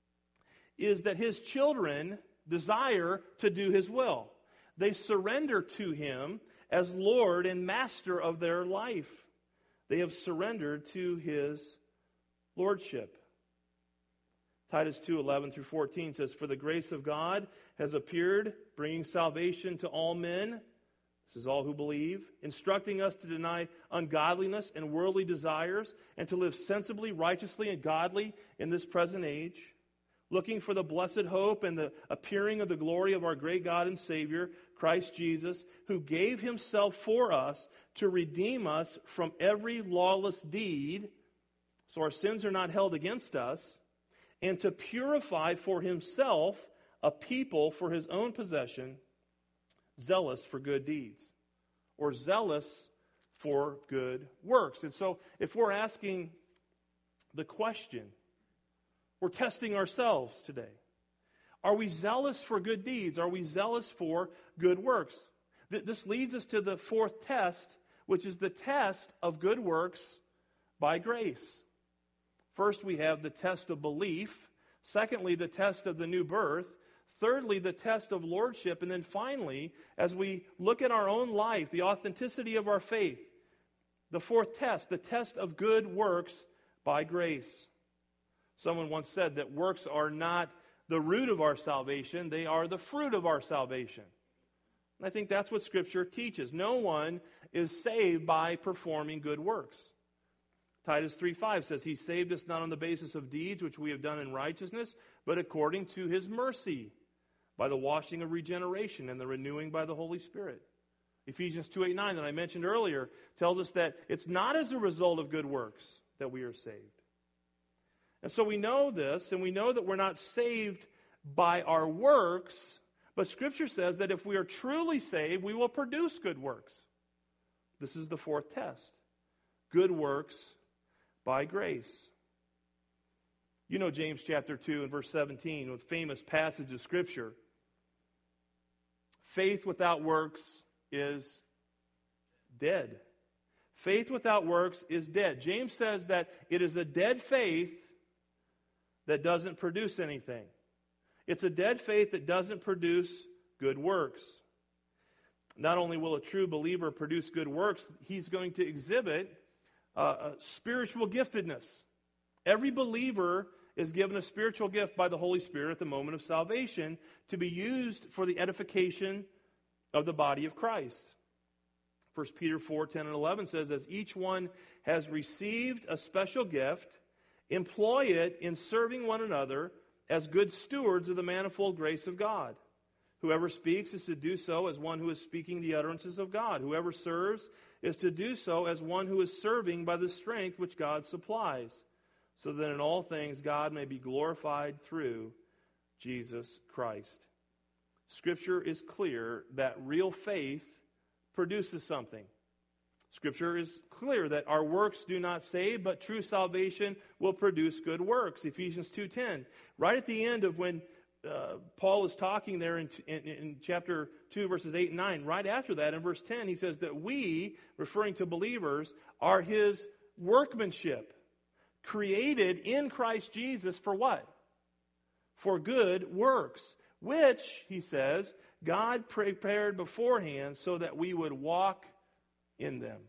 is that his children desire to do his will. They surrender to him as Lord and Master of their life. They have surrendered to his lordship. Titus two eleven through fourteen says, "For the grace of God has appeared, bringing salvation to all men," this is all who believe, "instructing us to deny ungodliness and worldly desires, and to live sensibly, righteously, and godly in this present age, looking for the blessed hope and the appearing of the glory of our great God and Savior, Christ Jesus, who gave himself for us to redeem us from every lawless deed, so our sins are not held against us, and to purify for himself a people for his own possession, zealous for good deeds," or zealous for good works. And so if we're asking the question, we're testing ourselves today. Are we zealous for good deeds? Are we zealous for good works? This leads us to the fourth test, which is the test of good works by grace. First, we have the test of belief. Secondly, the test of the new birth. Thirdly, the test of lordship. And then finally, as we look at our own life, the authenticity of our faith, the fourth test, the test of good works by grace. Someone once said that works are not the root of our salvation, they are the fruit of our salvation. And I think that's what Scripture teaches. No one is saved by performing good works. Titus three five says, "He saved us not on the basis of deeds which we have done in righteousness, but according to his mercy, by the washing of regeneration and the renewing by the Holy Spirit." Ephesians two eight nine that I mentioned earlier tells us that it's not as a result of good works, that we are saved. And so we know this, and we know that we're not saved by our works, but Scripture says that if we are truly saved, we will produce good works. This is the fourth test. Good works by grace. You know James chapter two and verse seventeen, a famous passage of Scripture. Faith without works is dead. Faith without works is dead. James says that it is a dead faith that doesn't produce anything. It's a dead faith that doesn't produce good works. Not only will a true believer produce good works, he's going to exhibit uh, spiritual giftedness. Every believer is given a spiritual gift by the Holy Spirit at the moment of salvation to be used for the edification of the body of Christ. First Peter four, ten, and eleven says, as each one has received a special gift, employ it in serving one another as good stewards of the manifold grace of God. Whoever speaks is to do so as one who is speaking the utterances of God. Whoever serves is to do so as one who is serving by the strength which God supplies, so that in all things God may be glorified through Jesus Christ. Scripture is clear that real faith produces something. Scripture is clear that our works do not save, but true salvation will produce good works. Ephesians two ten. Right at the end of when uh, Paul is talking there in, in, in chapter two, verses eight and nine, right after that, in verse ten, he says that we, referring to believers, are his workmanship, created in Christ Jesus for what? For good works, which, he says, God prepared beforehand so that we would walk in them.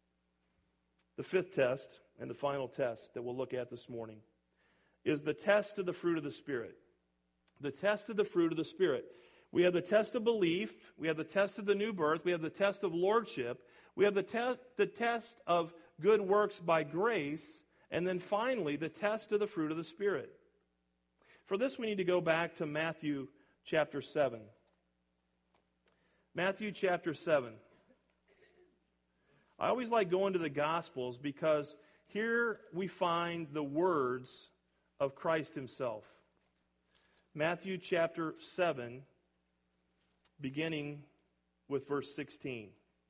The fifth test, and the final test that we'll look at this morning, is the test of the fruit of the Spirit. The test of the fruit of the Spirit. We have the test of belief, we have the test of the new birth, we have the test of lordship, we have the, te- the test of good works by grace, and then finally the test of the fruit of the Spirit. For this we need to go back to Matthew chapter seven. Matthew chapter seven. I always like going to the Gospels because here we find the words of Christ himself. Matthew chapter seven, beginning with verse sixteen.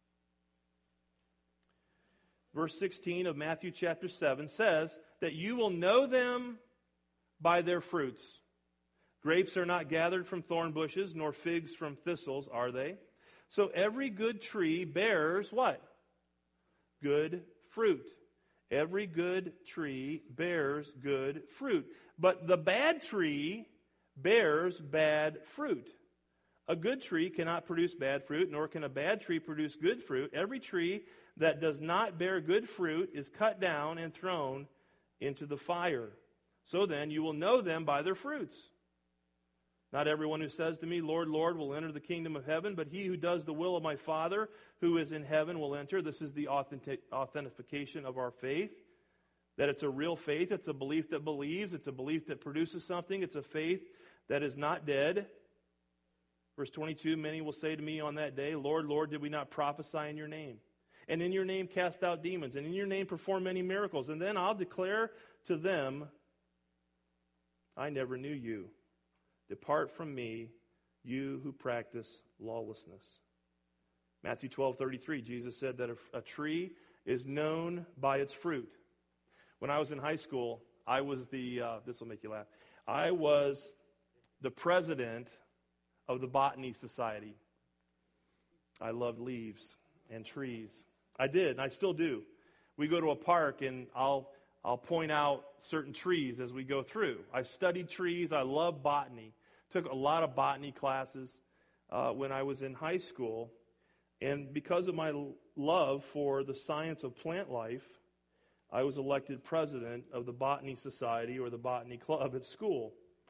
Verse sixteen of Matthew chapter seven says that you will know them by their fruits. Grapes are not gathered from thorn bushes, nor figs from thistles, are they? So every good tree bears what? Good fruit. Every good tree bears good fruit. But the bad tree bears bad fruit. A good tree cannot produce bad fruit, nor can a bad tree produce good fruit. Every tree that does not bear good fruit is cut down and thrown into the fire. So then you will know them by their fruits. Not everyone who says to me, Lord, Lord, will enter the kingdom of heaven, but he who does the will of my Father who is in heaven will enter. This is the authentic, authentication of our faith, that it's a real faith. It's a belief that believes. It's a belief that produces something. It's a faith that is not dead. Verse twenty-two, many will say to me on that day, Lord, Lord, did we not prophesy in your name? And in your name cast out demons, and in your name perform many miracles. And then I'll declare to them, I never knew you. Depart from me, you who practice lawlessness. Matthew twelve thirty-three, Jesus said that a, a tree is known by its fruit. When I was in high school, I was the, uh, this will make you laugh, I was the president of the Botany Society. I loved leaves and trees. I did, and I still do. We go to a park, and I'll I'll point out certain trees as we go through. I studied trees. I love botany. Took a lot of botany classes uh, when I was in high school. And because of my love for the science of plant life, I was elected president of the Botany Society, or the Botany Club, at school.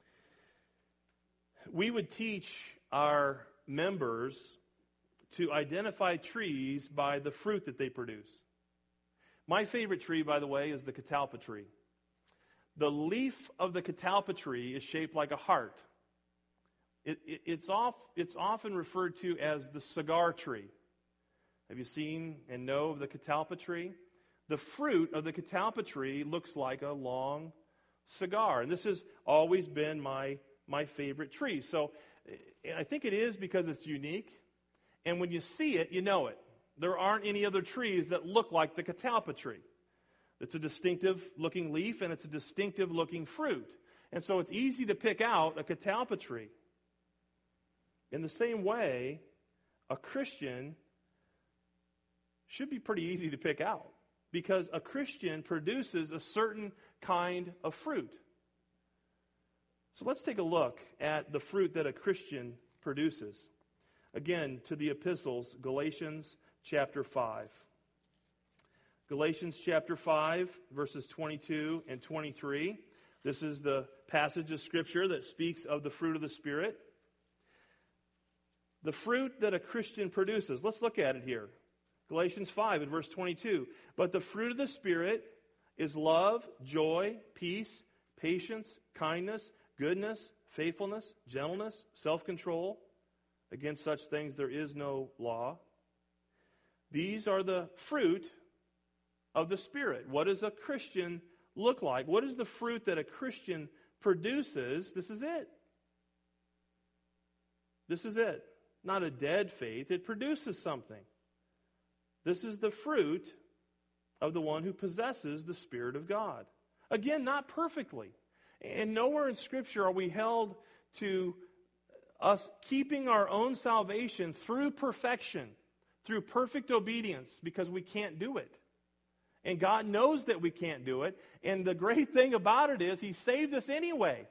We would teach our members to identify trees by the fruit that they produce. My favorite tree, by the way, is the catalpa tree. The leaf of the catalpa tree is shaped like a heart. It, it, it's, off, it's often referred to as the cigar tree. Have you seen and know of the catalpa tree? The fruit of the catalpa tree looks like a long cigar. And this has always been my, my favorite tree. So I think it is because it's unique. And when you see it, you know it. There aren't any other trees that look like the catalpa tree. It's a distinctive looking leaf and it's a distinctive looking fruit. And so it's easy to pick out a catalpa tree. In the same way, a Christian should be pretty easy to pick out, because a Christian produces a certain kind of fruit. So let's take a look at the fruit that a Christian produces. Again, to the epistles, Galatians chapter five. Galatians chapter five, verses twenty-two and twenty-three. This is the passage of Scripture that speaks of the fruit of the Spirit. The fruit that a Christian produces. Let's look at it here. Galatians five and verse twenty-two. But the fruit of the Spirit is love, joy, peace, patience, kindness, goodness, faithfulness, gentleness, self-control. Against such things there is no law. These are the fruit of the Spirit. What does a Christian look like? What is the fruit that a Christian produces? This is it. This is it. Not a dead faith. It produces something. This is the fruit of the one who possesses the Spirit of God. Again, not perfectly. And nowhere in Scripture are we held to us keeping our own salvation through perfection, through perfect obedience, because we can't do it. And God knows that we can't do it. And the great thing about it is He saved us anyway.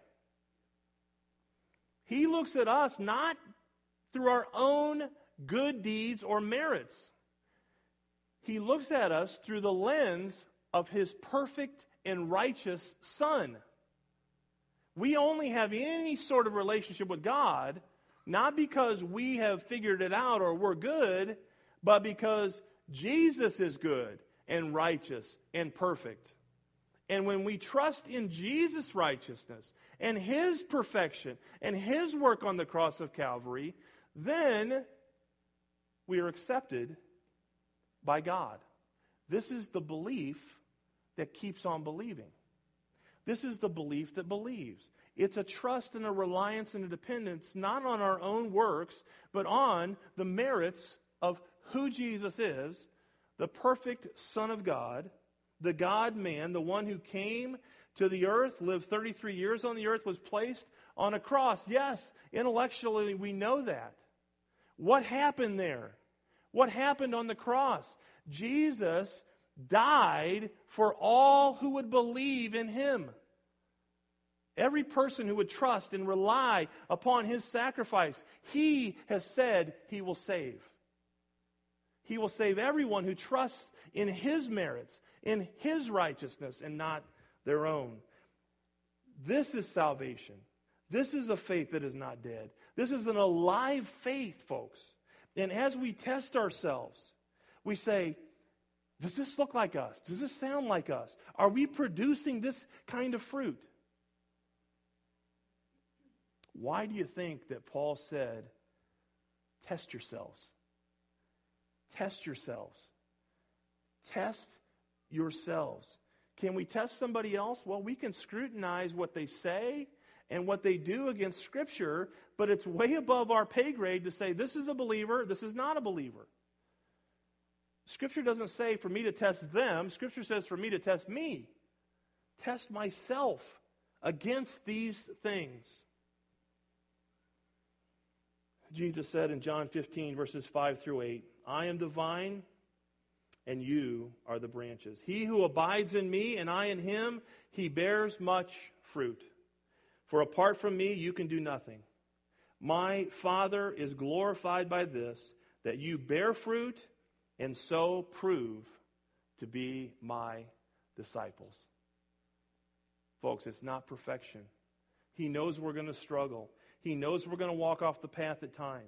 He looks at us not through our own good deeds or merits. He looks at us through the lens of His perfect and righteous Son. We only have any sort of relationship with God, not because we have figured it out or we're good, but because Jesus is good and righteous and perfect. And when we trust in Jesus' righteousness and His perfection and His work on the cross of Calvary, then we are accepted by God. This is the belief that keeps on believing. This is the belief that believes. It's a trust and a reliance and a dependence not on our own works, but on the merits of who Jesus is, the perfect Son of God, the God-man, the one who came to the earth, lived thirty-three years on the earth, was placed on a cross. Yes, intellectually we know that. What happened there? What happened on the cross? Jesus died for all who would believe in Him. Every person who would trust and rely upon His sacrifice, He has said He will save. He will save everyone who trusts in His merits, in His righteousness, and not their own. This is salvation. This is a faith that is not dead. This is an alive faith, folks. And as we test ourselves, we say, does this look like us? Does this sound like us? Are we producing this kind of fruit? Why do you think that Paul said, test yourselves? Test yourselves. Test yourselves. Can we test somebody else? Well, we can scrutinize what they say and what they do against Scripture, but it's way above our pay grade to say this is a believer, this is not a believer. Scripture doesn't say for me to test them. Scripture says for me to test me. Test myself against these things. Jesus said in John fifteen, verses five through eight, I am the vine, and you are the branches. He who abides in me, and I in him, he bears much fruit. For apart from me, you can do nothing. My Father is glorified by this, that you bear fruit, and so prove to be my disciples. Folks, it's not perfection. He knows we're going to struggle. He knows we're going to walk off the path at times.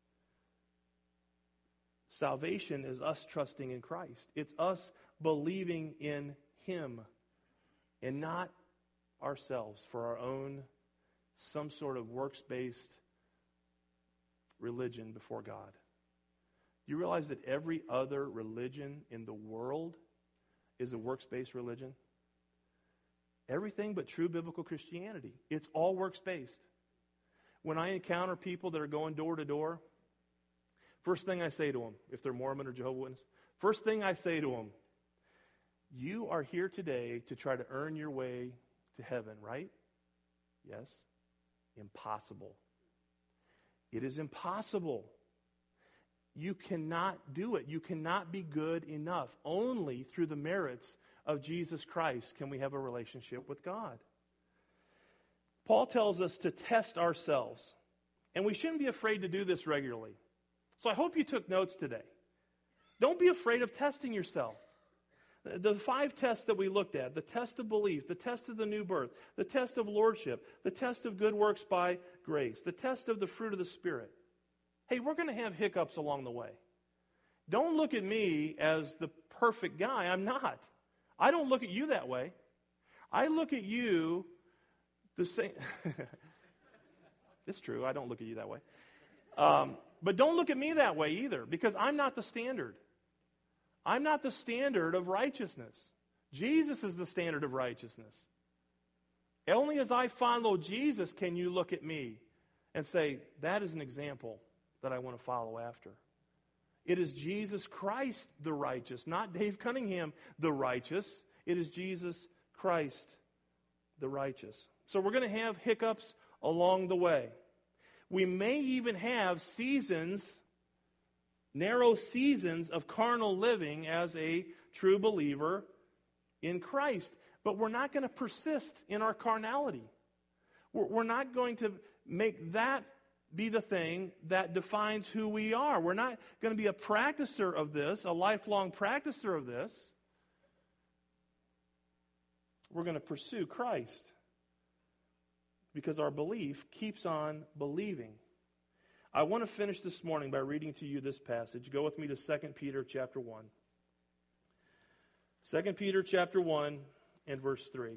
Salvation is us trusting in Christ. It's us believing in Him and not ourselves for our own, some sort of works-based religion before God. You realize that every other religion in the world is a works-based religion. Everything but true biblical Christianity. It's all works-based. When I encounter people that are going door to door, first thing I say to them, if they're Mormon or Jehovah's Witness, first thing I say to them, you are here today to try to earn your way to heaven, right? Yes. Impossible. It is impossible. You cannot do it. You cannot be good enough. Only through the merits of Jesus Christ can we have a relationship with God. Paul tells us to test ourselves, and we shouldn't be afraid to do this regularly. So I hope you took notes today. Don't be afraid of testing yourself. The five tests that we looked at, the test of belief, the test of the new birth, the test of lordship, the test of good works by grace, the test of the fruit of the Spirit. Hey, we're going to have hiccups along the way. Don't look at me as the perfect guy. I'm not. I don't look at you that way. I look at you the same. It's true. I don't look at you that way. Um, but don't look at me that way either, because I'm not the standard. I'm not the standard of righteousness. Jesus is the standard of righteousness. Only as I follow Jesus can you look at me and say, that is an example that I want to follow after. It is Jesus Christ the righteous, not Dave Cunningham the righteous. It is Jesus Christ the righteous. So we're going to have hiccups along the way. We may even have seasons, narrow seasons of carnal living as a true believer in Christ. But we're not going to persist in our carnality. We're not going to make that be the thing that defines who we are. We're not going to be a practicer of this, a lifelong practicer of this. We're going to pursue Christ because our belief keeps on believing. I want to finish this morning by reading to you this passage. Go with me to Second Peter chapter one. Second Peter chapter one and verse three.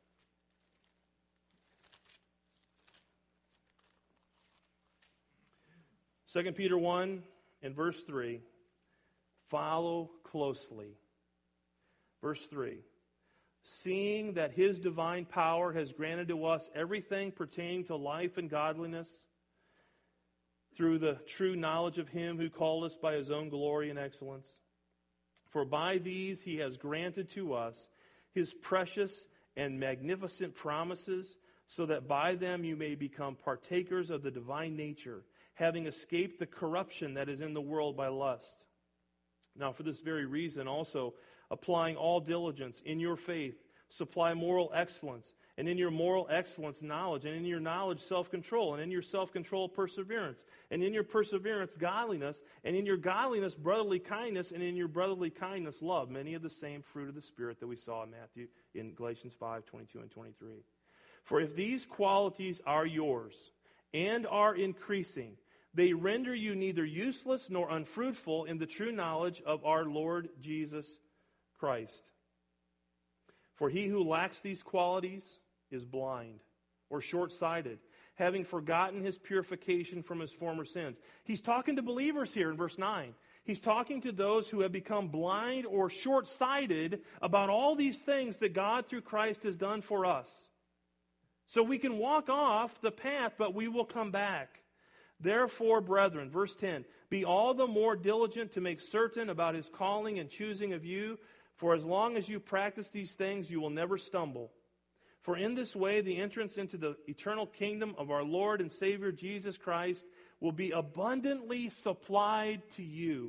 Second Peter one and verse three. Follow closely. Verse three. Seeing that his divine power has granted to us everything pertaining to life and godliness, through the true knowledge of him who called us by his own glory and excellence. For by these he has granted to us his precious and magnificent promises, so that by them you may become partakers of the divine nature, having escaped the corruption that is in the world by lust. Now for this very reason also, applying all diligence in your faith, supply moral excellence, and in your moral excellence, knowledge, and in your knowledge, self-control, and in your self-control, perseverance, and in your perseverance, godliness, and in your godliness, brotherly kindness, and in your brotherly kindness, love. Many of the same fruit of the Spirit that we saw in Matthew, in Galatians five, twenty-two and twenty-three. For if these qualities are yours, and are increasing, they render you neither useless nor unfruitful in the true knowledge of our Lord Jesus Christ. For he who lacks these qualities is blind or short-sighted, having forgotten his purification from his former sins. He's talking to believers here in verse nine. He's talking to those who have become blind or short-sighted about all these things that God through Christ has done for us. So we can walk off the path, but we will come back. Therefore, brethren, verse ten, be all the more diligent to make certain about his calling and choosing of you, for as long as you practice these things, you will never stumble. For in this way, the entrance into the eternal kingdom of our Lord and Savior Jesus Christ will be abundantly supplied to you.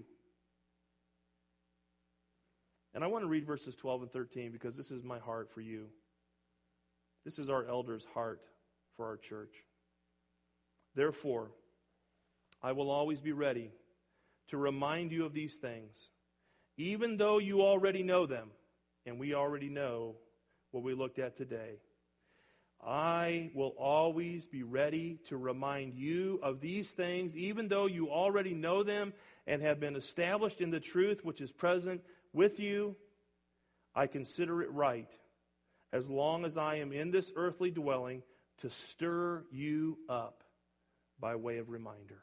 And I want to read verses twelve and thirteen because this is my heart for you. This is our elders' heart for our church. Therefore, I will always be ready to remind you of these things, even though you already know them, and we already know what we looked at today. I will always be ready to remind you of these things, even though you already know them and have been established in the truth which is present with you. I consider it right, as long as I am in this earthly dwelling, to stir you up by way of reminder.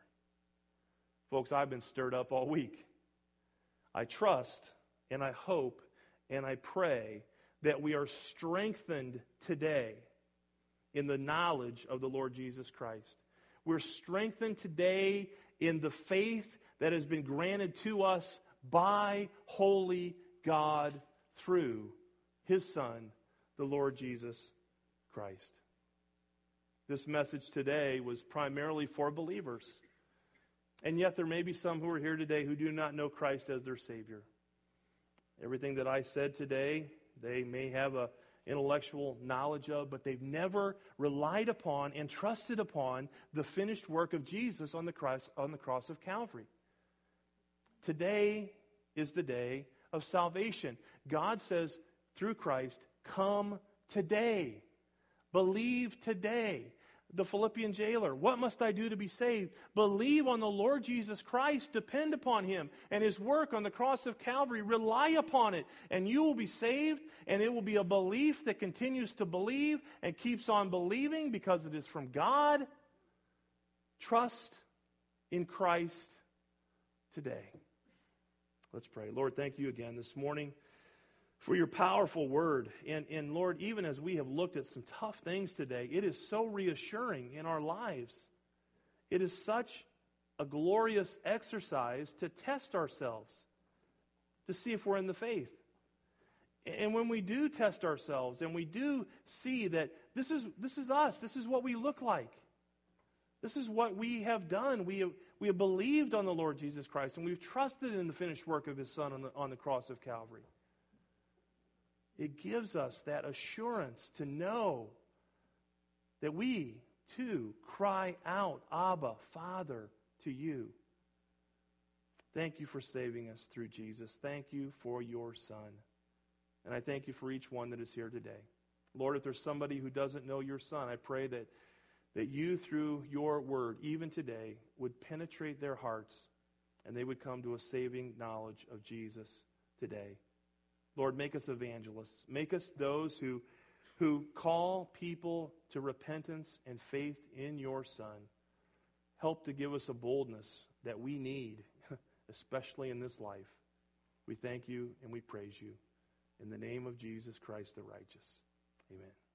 Folks, I've been stirred up all week. I trust and I hope and I pray that we are strengthened today in the knowledge of the Lord Jesus Christ. We're strengthened today in the faith that has been granted to us by holy God through His Son, the Lord Jesus Christ. This message today was primarily for believers. And yet there may be some who are here today who do not know Christ as their Savior. Everything that I said today, they may have a intellectual knowledge of, but they've never relied upon and trusted upon the finished work of Jesus on the cross, on the cross of Calvary. Today is the day of salvation. God says through Christ, come today. Believe today. The Philippian jailer, what must I do to be saved? Believe on the Lord Jesus Christ, depend upon Him and His work on the cross of Calvary. Rely upon it, and you will be saved, and it will be a belief that continues to believe and keeps on believing because it is from God. Trust in Christ today. Let's pray. Lord, thank you again this morning for your powerful word. And, and Lord, even as we have looked at some tough things today, it is so reassuring in our lives. It is such a glorious exercise to test ourselves, to see if we're in the faith. And when we do test ourselves and we do see that this is, this is us, this is what we look like, this is what we have done. We have, we have believed on the Lord Jesus Christ, and we've trusted in the finished work of His Son on the, on the cross of Calvary. It gives us that assurance to know that we, too, cry out, Abba, Father, to you. Thank you for saving us through Jesus. Thank you for your Son. And I thank you for each one that is here today. Lord, if there's somebody who doesn't know your Son, I pray that, that you, through your word, even today, would penetrate their hearts and they would come to a saving knowledge of Jesus today. Lord, make us evangelists. Make us those who, who call people to repentance and faith in your Son. Help to give us a boldness that we need, especially in this life. We thank you and we praise you. In the name of Jesus Christ the righteous. Amen.